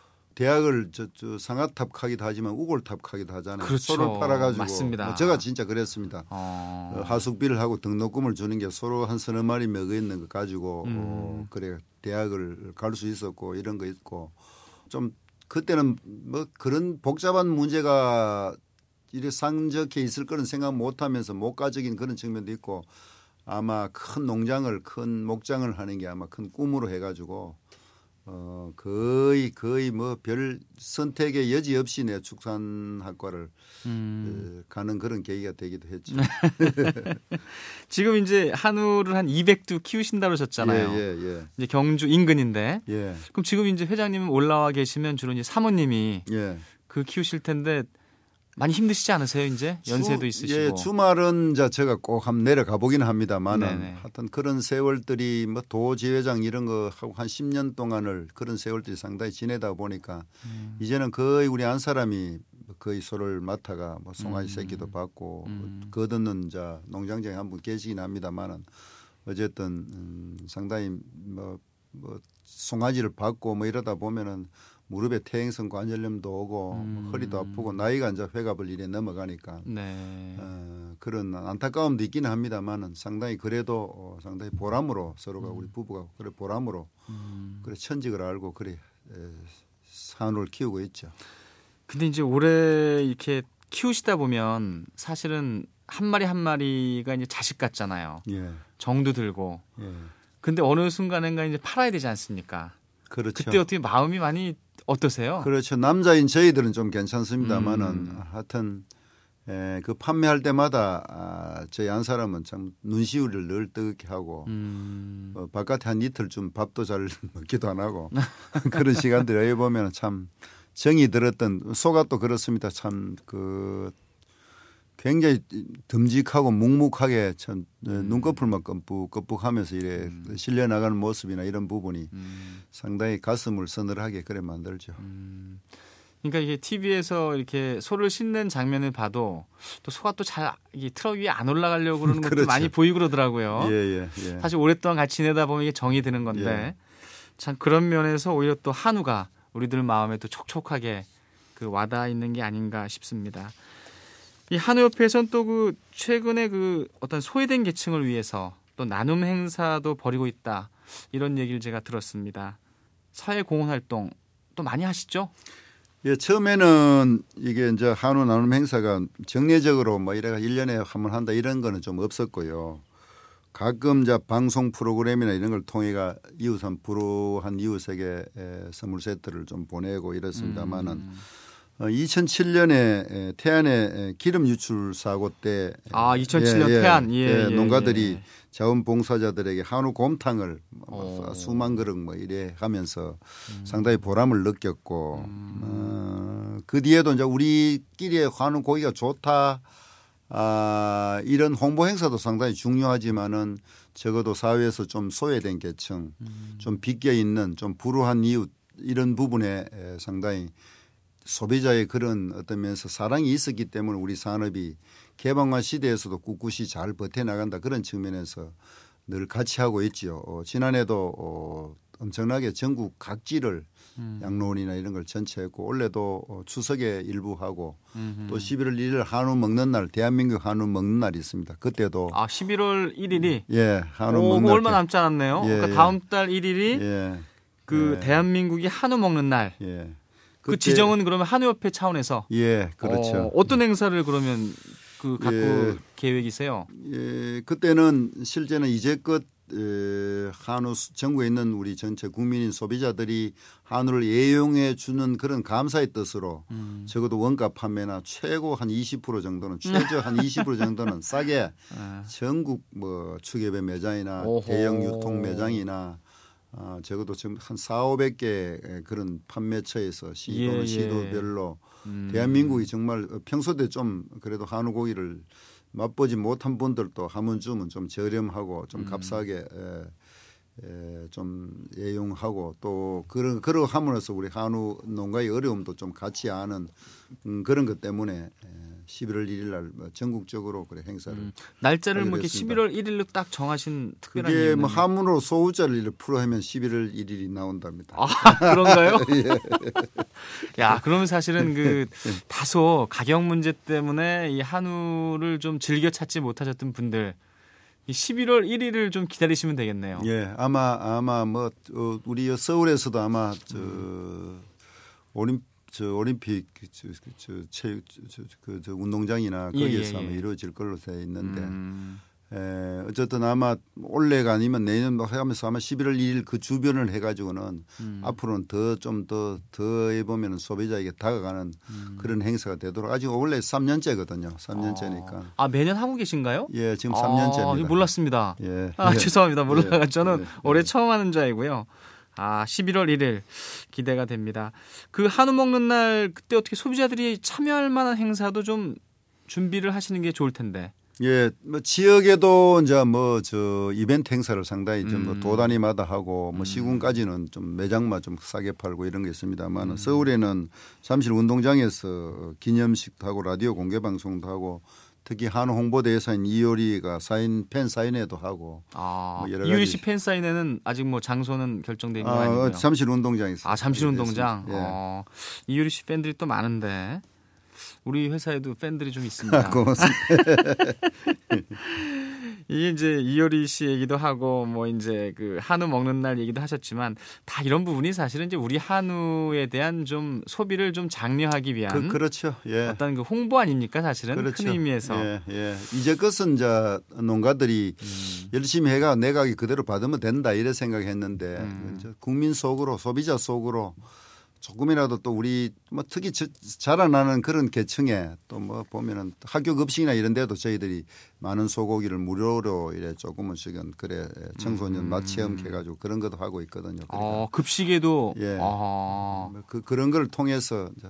대학을 저, 저 상아탑 하기도 하지만 우골탑 하기도 하잖아요. 그렇죠. 소를 팔아가지고 맞습니다. 뭐 제가 진짜 그랬습니다. 어. 어, 하숙비를 하고 등록금을 주는 게 서로 한 서너 마리 먹어 있는 거 가지고 음. 어, 그래 대학을 갈 수 있었고 이런 거 있고 좀 그때는 뭐 그런 복잡한 문제가 이래 상적해 있을 거는 생각 못하면서 목가적인 그런 측면도 있고 아마 큰 농장을 큰 목장을 하는 게 아마 큰 꿈으로 해가지고 어 거의 거의 뭐 별 선택의 여지 없이 내 축산학과를 음. 어, 가는 그런 계기가 되기도 했죠. 지금 이제 한우를 한 이백 두 키우신다고 하셨잖아요. 예, 예, 예. 이제 경주 인근인데. 예. 그럼 지금 이제 회장님 올라와 계시면 주로 이제 사모님이 예. 그 키우실 텐데 많이 힘드시지 않으세요, 이제? 연세도 주, 있으시고. 예, 주말은 이제 제가 꼭 한번 내려가 보긴 합니다만은 네네. 하여튼 그런 세월들이 뭐 도지회장 이런 거 하고 한 십 년 동안을 그런 세월들이 상당히 지내다 보니까 음. 이제는 거의 우리 한 사람이 거의 소를 맡아가 뭐 송아지 음. 새끼도 받고 음. 거듣는 자 농장장이 한 분 계시긴 합니다만은 어쨌든 음, 상당히 뭐, 뭐 송아지를 받고 뭐 이러다 보면은 무릎에 퇴행성 관절염도 오고 음. 허리도 아프고 나이가 이제 회갑을 이래 넘어가니까 네. 어, 그런 안타까움도 있기는 합니다만은 상당히 그래도 어, 상당히 보람으로 서로가 음. 우리 부부가 그래 보람으로 음. 그래 천직을 알고 그래 에, 산후를 키우고 있죠. 근데 이제 오래 이렇게 키우시다 보면 사실은 한 마리 한 마리가 이제 자식 같잖아요. 예. 정도 들고. 예. 근데 어느 순간인가 이제 팔아야 되지 않습니까? 그렇죠. 그때 어떻게 마음이 많이 어떠세요? 그렇죠. 남자인 저희들은 좀 괜찮습니다만은 음. 하여튼 에, 그 판매할 때마다 아, 저희 한 사람은 참 눈시울을 늘 뜨겁게 하고 음. 어, 바깥에 한 이틀 좀 밥도 잘 먹기도 안 하고 그런 시간들에 보면 참 정이 들었던 소가 또 그렇습니다. 참 그 굉장히 듬직하고 묵묵하게 참 음. 눈꺼풀만 껌뻑껌뻑하면서 이래 음. 실려 나가는 모습이나 이런 부분이 음. 상당히 가슴을 서늘하게 그래 만들죠. 음. 그러니까 이게 티비에서 이렇게 소를 싣는 장면을 봐도 또 소가 또 잘 트럭 위에 안 올라가려고 그러는 것도 그렇죠. 많이 보이고 그러더라고요. 예, 예, 예. 사실 오랫동안 같이 지내다 보면 이게 정이 드는 건데 예. 참 그런 면에서 오히려 또 한우가 우리들 마음에 또 촉촉하게 그 와닿아 있는 게 아닌가 싶습니다. 이 한우협회에서는 또 그 최근에 그 어떤 소외된 계층을 위해서 또 나눔 행사도 벌이고 있다 이런 얘기를 제가 들었습니다. 사회 공헌 활동 또 많이 하시죠? 예, 처음에는 이게 이제 한우 나눔 행사가 정례적으로 뭐 이래가 일 년에 한 번 한다 이런 거는 좀 없었고요. 가끔 이제 방송 프로그램이나 이런 걸 통해가 이웃한 불우한 이웃에게 선물 세트를 좀 보내고 이렇습니다만은 음. 어, 이천칠 년에 태안의 기름 유출 사고 때 아, 이천칠 년 예, 태안 예, 예, 예, 농가들이 예. 자원봉사자들에게 한우 곰탕을 오. 수만 그릇 뭐 이래 하면서 음. 상당히 보람을 느꼈고 음. 어, 그 뒤에도 이제 우리끼리의 한우 고기가 좋다 아, 이런 홍보 행사도 상당히 중요하지만은 적어도 사회에서 좀 소외된 계층, 음. 좀 빗겨 있는 좀 불우한 이웃 이런 부분에 상당히 소비자의 그런 어떤 면에서 사랑이 있었기 때문에 우리 산업이 개방화 시대에서도 꿋꿋이 잘 버텨나간다 그런 측면에서 늘 같이 하고 있지요. 어, 지난해도 어, 엄청나게 전국 각지를 음. 양로원이나 이런 걸 전체했고 올해도 어, 추석에 일부 하고 음흠. 또 십일월 일일 한우 먹는 날 대한민국 한우 먹는 날이 있습니다. 그때도 아 십일월 일일이 예 한우 오, 먹는 날 얼마 남지 않았네요. 예, 그러니까 예. 다음 달 일일이 예. 그 예. 대한민국이 한우 먹는 날. 예. 그 지정은 그러면 한우협회 차원에서 예 그렇죠. 어, 어떤 행사를 그러면 그 갖고 예. 계획이세요? 예 그때는 실제는 이제껏 에, 한우 전국에 있는 우리 전체 국민인 소비자들이 한우를 애용해 주는 그런 감사의 뜻으로 음. 적어도 원가 판매나 최고 한 이십 퍼센트 정도는 최저 한 이십 퍼센트 정도는 싸게 아. 전국 뭐 축협의 매장이나 오호. 대형 유통 매장이나 어, 적어도 지금 한 사오백 개 그런 판매처에서 시도는 예, 시도별로 예. 음. 대한민국이 정말 평소 때 좀 그래도 한우 고기를 맛보지 못한 분들도 한 번쯤은 좀 저렴하고 좀 값싸게 에, 에, 좀 애용하고 또 그런 그러 함으로써 우리 한우 농가의 어려움도 좀 같이 아는 음, 그런 것 때문에 에, 십일월 일일 날 전국적으로 그래 행사를 음, 날짜를 뭐 이렇게 십일월 일일로 딱 정하신 특별한 그게 이유는 뭐 한문으로 소우자를 풀어 하면 십일월 일일이 나온답니다. 아 그런가요? 예. 야 그러면 사실은 그 다소 가격 문제 때문에 이 한우를 좀 즐겨 찾지 못하셨던 분들 이 십일월 일일을 좀 기다리시면 되겠네요. 예, 아마 아마 뭐 어, 우리 서울에서도 아마 저 음. 오림 저 올림픽 저, 저 체육 저, 그 저 운동장이나 거기에서 예, 예, 예. 아마 이루어질 걸로 돼 있는데 음. 에, 어쨌든 아마 올해가 아니면 내년 하면서 아마 십일월 일일 그 주변을 해가지고는 음. 앞으로는 더 좀 더 더 해보면은 소비자에게 다가가는 음. 그런 행사가 되도록 아직 원래 삼 년째거든요. 삼 년째니까. 아, 아 매년 하고 계신가요? 예, 지금 삼 년째입니다. 아, 몰랐습니다. 예. 아 예. 죄송합니다. 몰라가 예. 저는 예. 올해 처음 하는 줄 알고요. 아, 십일월 일일 기대가 됩니다. 그 한우 먹는 날 그때 어떻게 소비자들이 참여할 만한 행사도 좀 준비를 하시는 게 좋을 텐데. 예, 뭐 지역에도 이제 뭐 저 이벤트 행사를 상당히 좀 뭐 음. 도 단위마다 하고 뭐 음. 시군까지는 좀 매장만 좀 싸게 팔고 이런 게 있습니다만 음. 서울에는 잠실 운동장에서 기념식도 하고 라디오 공개 방송도 하고 특히 한우 홍보대사인 이효리가 사인 팬 사인회도 하고. 아, 뭐 여러 이효리 가지. 씨 팬 사인회는 아직 뭐 장소는 결정된 거 아, 아니고요? 잠실 운동장에서. 아, 잠실 운동장. 예. 어, 이효리 씨 팬들이 또 많은데 우리 회사에도 팬들이 좀 있습니다. 고맙습니다. 이게 이제 이효리 씨 얘기도 하고 뭐 이제 그 한우 먹는 날 얘기도 하셨지만 다 이런 부분이 사실은 이제 우리 한우에 대한 좀 소비를 좀 장려하기 위한 그, 그렇죠. 예. 어떤 그 홍보 아닙니까 사실은 그렇죠. 큰 의미에서. 예, 예. 이제 것은 이제 농가들이 음. 열심히 해가 내가기 그대로 받으면 된다 이래 생각했는데 음. 이제 국민 속으로 소비자 속으로 조금이라도 또 우리 뭐 특히 저, 자라나는 그런 계층에 또 뭐 보면은 학교 급식이나 이런 데도 저희들이 많은 소고기를 무료로 이래 조금씩은 그래 청소년 음. 맛 체험 해가지고 그런 것도 하고 있거든요. 그러니까 어, 급식에도 예. 아. 그 그런 걸 통해서 이제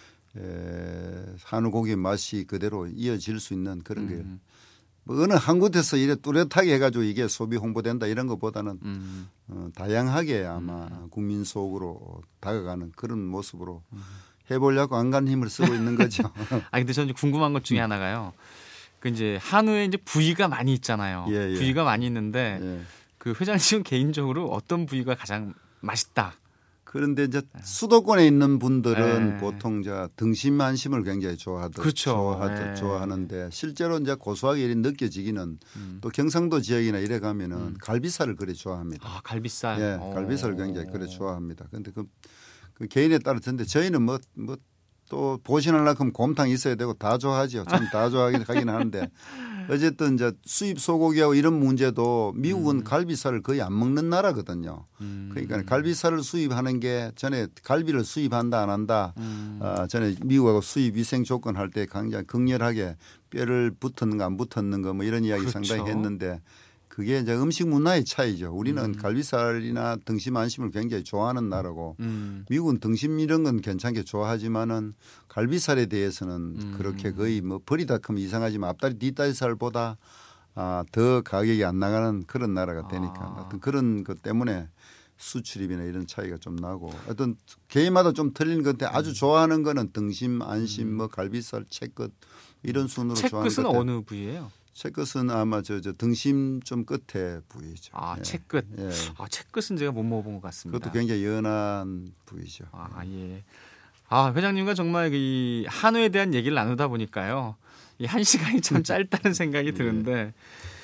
에, 한우 고기 맛이 그대로 이어질 수 있는 그런 게. 음. 뭐 어느 한 곳에서 이래 뚜렷하게 해가지고 이게 소비 홍보된다 이런 것보다는 음. 어, 다양하게 아마 음. 국민 속으로 다가가는 그런 모습으로 음. 해보려고 안간 힘을 쓰고 있는 거죠. 아 근데 저는 궁금한 것 중에 음. 하나가요. 그 이제 한우에 이제 부위가 많이 있잖아요. 예, 예. 부위가 많이 있는데 예. 그 회장님은 개인적으로 어떤 부위가 가장 맛있다? 그런데 이제 수도권에 있는 분들은 네. 보통 이제 등심 안심을 굉장히 좋아하더, 그렇죠. 좋아하더, 네. 좋아하는데 실제로 이제 고소하게 이렇게 느껴지기는 음. 또 경상도 지역이나 이래 가면은 음. 갈비살을 그래 좋아합니다. 아 갈비살. 예, 갈비살을 굉장히 그래 좋아합니다. 그런데 그, 그 개인에 따라 텐데 저희는 뭐 뭐 또 보신하려고 하면 곰탕 있어야 되고 다 좋아하죠. 참 다 좋아하긴 하긴 하는데 어쨌든 이제 수입 소고기하고 이런 문제도 미국은 음. 갈비살을 거의 안 먹는 나라거든요. 음. 그러니까 갈비살을 수입하는 게 전에 갈비를 수입한다 안 한다. 음. 아, 전에 미국하고 수입 위생 조건 할 때 굉장히 극렬하게 뼈를 붙었는가 안 붙었는가 뭐 이런 이야기 그렇죠. 상당히 했는데 그게 이제 음식 문화의 차이죠. 우리는 음. 갈비살이나 등심 안심을 굉장히 좋아하는 나라고 음. 미국은 등심 이런 건 괜찮게 좋아하지만은 갈비살에 대해서는 음. 그렇게 거의 뭐 버리다 크면 이상하지만 앞다리 뒷다리살보다 아, 더 가격이 안 나가는 그런 나라가 되니까 아. 하여튼 그런 것 때문에 수출입이나 이런 차이가 좀 나고 어떤 개인마다 좀 틀린 건데 아주 좋아하는 거는 등심, 안심, 음. 뭐 갈비살, 채끝 이런 순으로 좋아하는 것 채끝은 어느 부위예요? 채끝은 아마 저, 저 등심 좀 끝에 부위죠. 아 예. 채끝. 예. 아 채끝은 제가 못 먹어본 것 같습니다. 그것도 굉장히 연한 부위죠. 아 예. 아 회장님과 정말 이 한우에 대한 얘기를 나누다 보니까요, 이 한 시간이 참 짧다는 생각이 드는데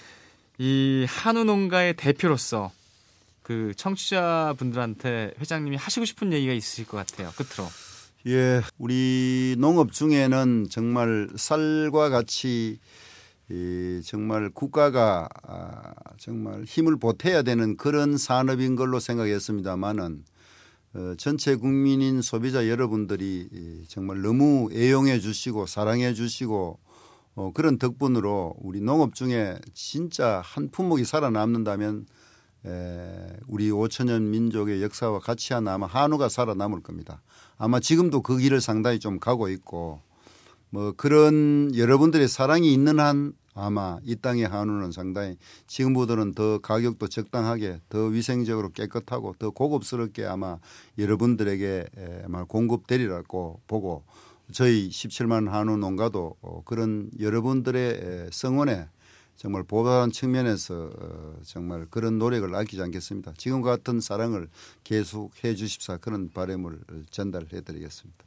이 한우 농가의 대표로서 그 청취자분들한테 회장님이 하시고 싶은 얘기가 있으실 것 같아요. 끝으로. 예, 우리 농업 중에는 정말 쌀과 같이 이 정말 국가가 아, 정말 힘을 보태야 되는 그런 산업인 걸로 생각했습니다마는 어, 전체 국민인 소비자 여러분들이 이, 정말 너무 애용해 주시고 사랑해 주시고 어, 그런 덕분으로 우리 농업 중에 진짜 한 품목이 살아남는다면 에, 우리 오천 년 민족의 역사와 같이 한 아마 한우가 살아남을 겁니다. 아마 지금도 그 길을 상당히 좀 가고 있고 뭐 그런 여러분들의 사랑이 있는 한 아마 이 땅의 한우는 상당히 지금보다는 더 가격도 적당하게 더 위생적으로 깨끗하고 더 고급스럽게 아마 여러분들에게 아마 공급되리라고 보고 저희 십칠만 한우 농가도 그런 여러분들의 성원에 정말 보답한 측면에서 정말 그런 노력을 아끼지 않겠습니다. 지금과 같은 사랑을 계속해 주십사 그런 바람을 전달해 드리겠습니다.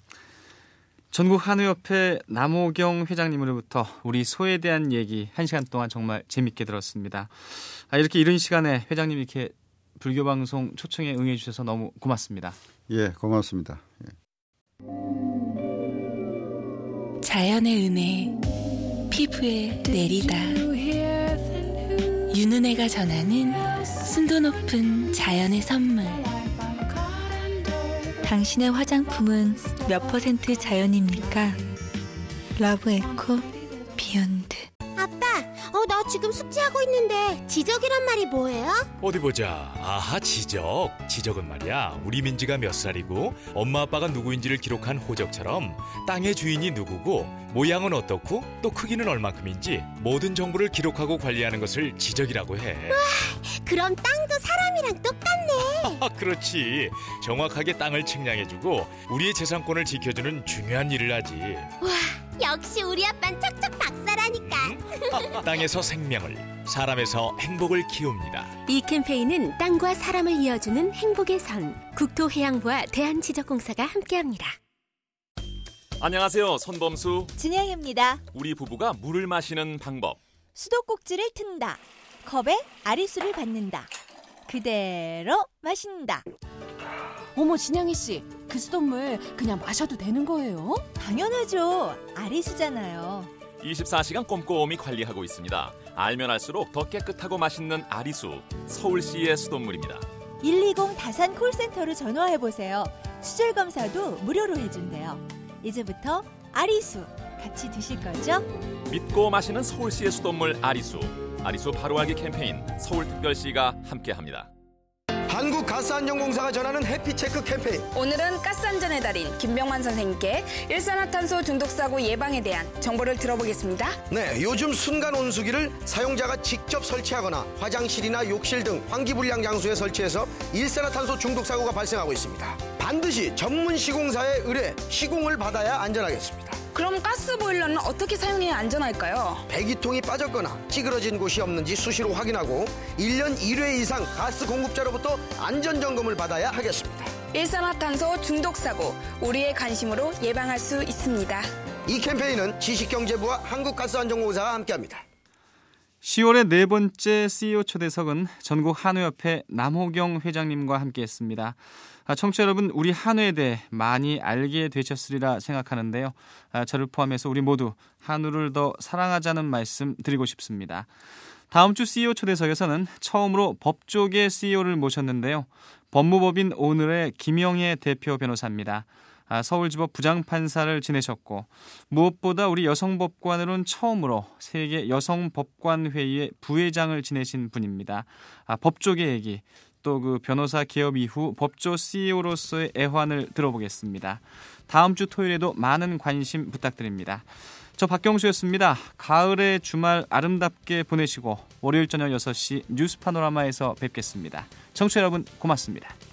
전국 한우협회 남호경 회장님으로부터 우리 소에 대한 얘기 한 시간 동안 정말 재밌게 들었습니다. 아, 이렇게 이른 시간에 회장님 이렇게 불교방송 초청에 응해 주셔서 너무 고맙습니다. 예, 고맙습니다. 예. 자연의 은혜 피부에 내리다. 윤은혜가 전하는 순도 높은 자연의 선물. 당신의 화장품은 몇 퍼센트 자연입니까? 러브에코 비욘드. 아빠, 어, 나 지금 숙제하고 있는데 지적이란 말이 뭐예요? 어디 보자. 아하, 지적. 지적은 말이야, 우리 민지가 몇 살이고 엄마 아빠가 누구인지를 기록한 호적처럼 땅의 주인이 누구고 모양은 어떻고 또 크기는 얼만큼인지 모든 정보를 기록하고 관리하는 것을 지적이라고 해. 와, 그럼 땅도 사람이랑 똑같네. 그렇지. 정확하게 땅을 측량해주고 우리의 재산권을 지켜주는 중요한 일을 하지. 와, 역시 우리 아빠는 척척 박사라니까. 땅에서 생명을, 사람에서 행복을 키웁니다. 이 캠페인은 땅과 사람을 이어주는 행복의 선, 국토해양부와 대한지적공사가 함께합니다. 안녕하세요. 손범수, 진영입니다. 우리 부부가 물을 마시는 방법. 수도꼭지를 튼다. 컵에 아리수를 받는다. 그대로 마신다. 어머, 진양이 씨, 그 수돗물 그냥 마셔도 되는 거예요? 당연하죠. 아리수잖아요. 이십사 시간 꼼꼼히 관리하고 있습니다. 알면 알수록 더 깨끗하고 맛있는 아리수, 서울시의 수돗물입니다. 일이공 다산 콜센터로 전화해보세요. 수질 검사도 무료로 해준대요. 이제부터 아리수 같이 드실 거죠? 믿고 마시는 서울시의 수돗물 아리수. 아리수 바로 알기 캠페인 서울특별시가 함께합니다. 한국가스안전공사가 전하는 해피체크 캠페인. 오늘은 가스안전의 달인 김병만 선생님께 일산화탄소 중독사고 예방에 대한 정보를 들어보겠습니다. 네, 요즘 순간 온수기를 사용자가 직접 설치하거나 화장실이나 욕실 등 환기불량 장소에 설치해서 일산화탄소 중독사고가 발생하고 있습니다. 반드시 전문 시공사의 의뢰, 시공을 받아야 안전하겠습니다. 그럼 가스보일러는 어떻게 사용해야 안전할까요? 배기통이 빠졌거나 찌그러진 곳이 없는지 수시로 확인하고 일 년 일 회 이상 가스 공급자로부터 안전점검을 받아야 하겠습니다. 일산화탄소 중독사고, 우리의 관심으로 예방할 수 있습니다. 이 캠페인은 지식경제부와 한국가스안전공사가 함께합니다. 시월의 네 번째 씨이오 초대석은 전국 한우협회 남호경 회장님과 함께했습니다. 청취자 여러분, 우리 한우에 대해 많이 알게 되셨으리라 생각하는데요. 저를 포함해서 우리 모두 한우를 더 사랑하자는 말씀 드리고 싶습니다. 다음 주 씨이오 초대석에서는 처음으로 법조계 씨이오를 모셨는데요. 법무법인 오늘의 김영애 대표 변호사입니다. 서울지법 부장판사를 지내셨고, 무엇보다 우리 여성법관으로는 처음으로 세계 여성법관회의의 부회장을 지내신 분입니다. 법조계 얘기, 또 그 변호사 개업 이후 법조 씨이오로서의 애환을 들어보겠습니다. 다음 주 토요일에도 많은 관심 부탁드립니다. 저 박경수였습니다. 가을의 주말 아름답게 보내시고 월요일 저녁 여섯 시 뉴스 파노라마에서 뵙겠습니다. 청취자 여러분 고맙습니다.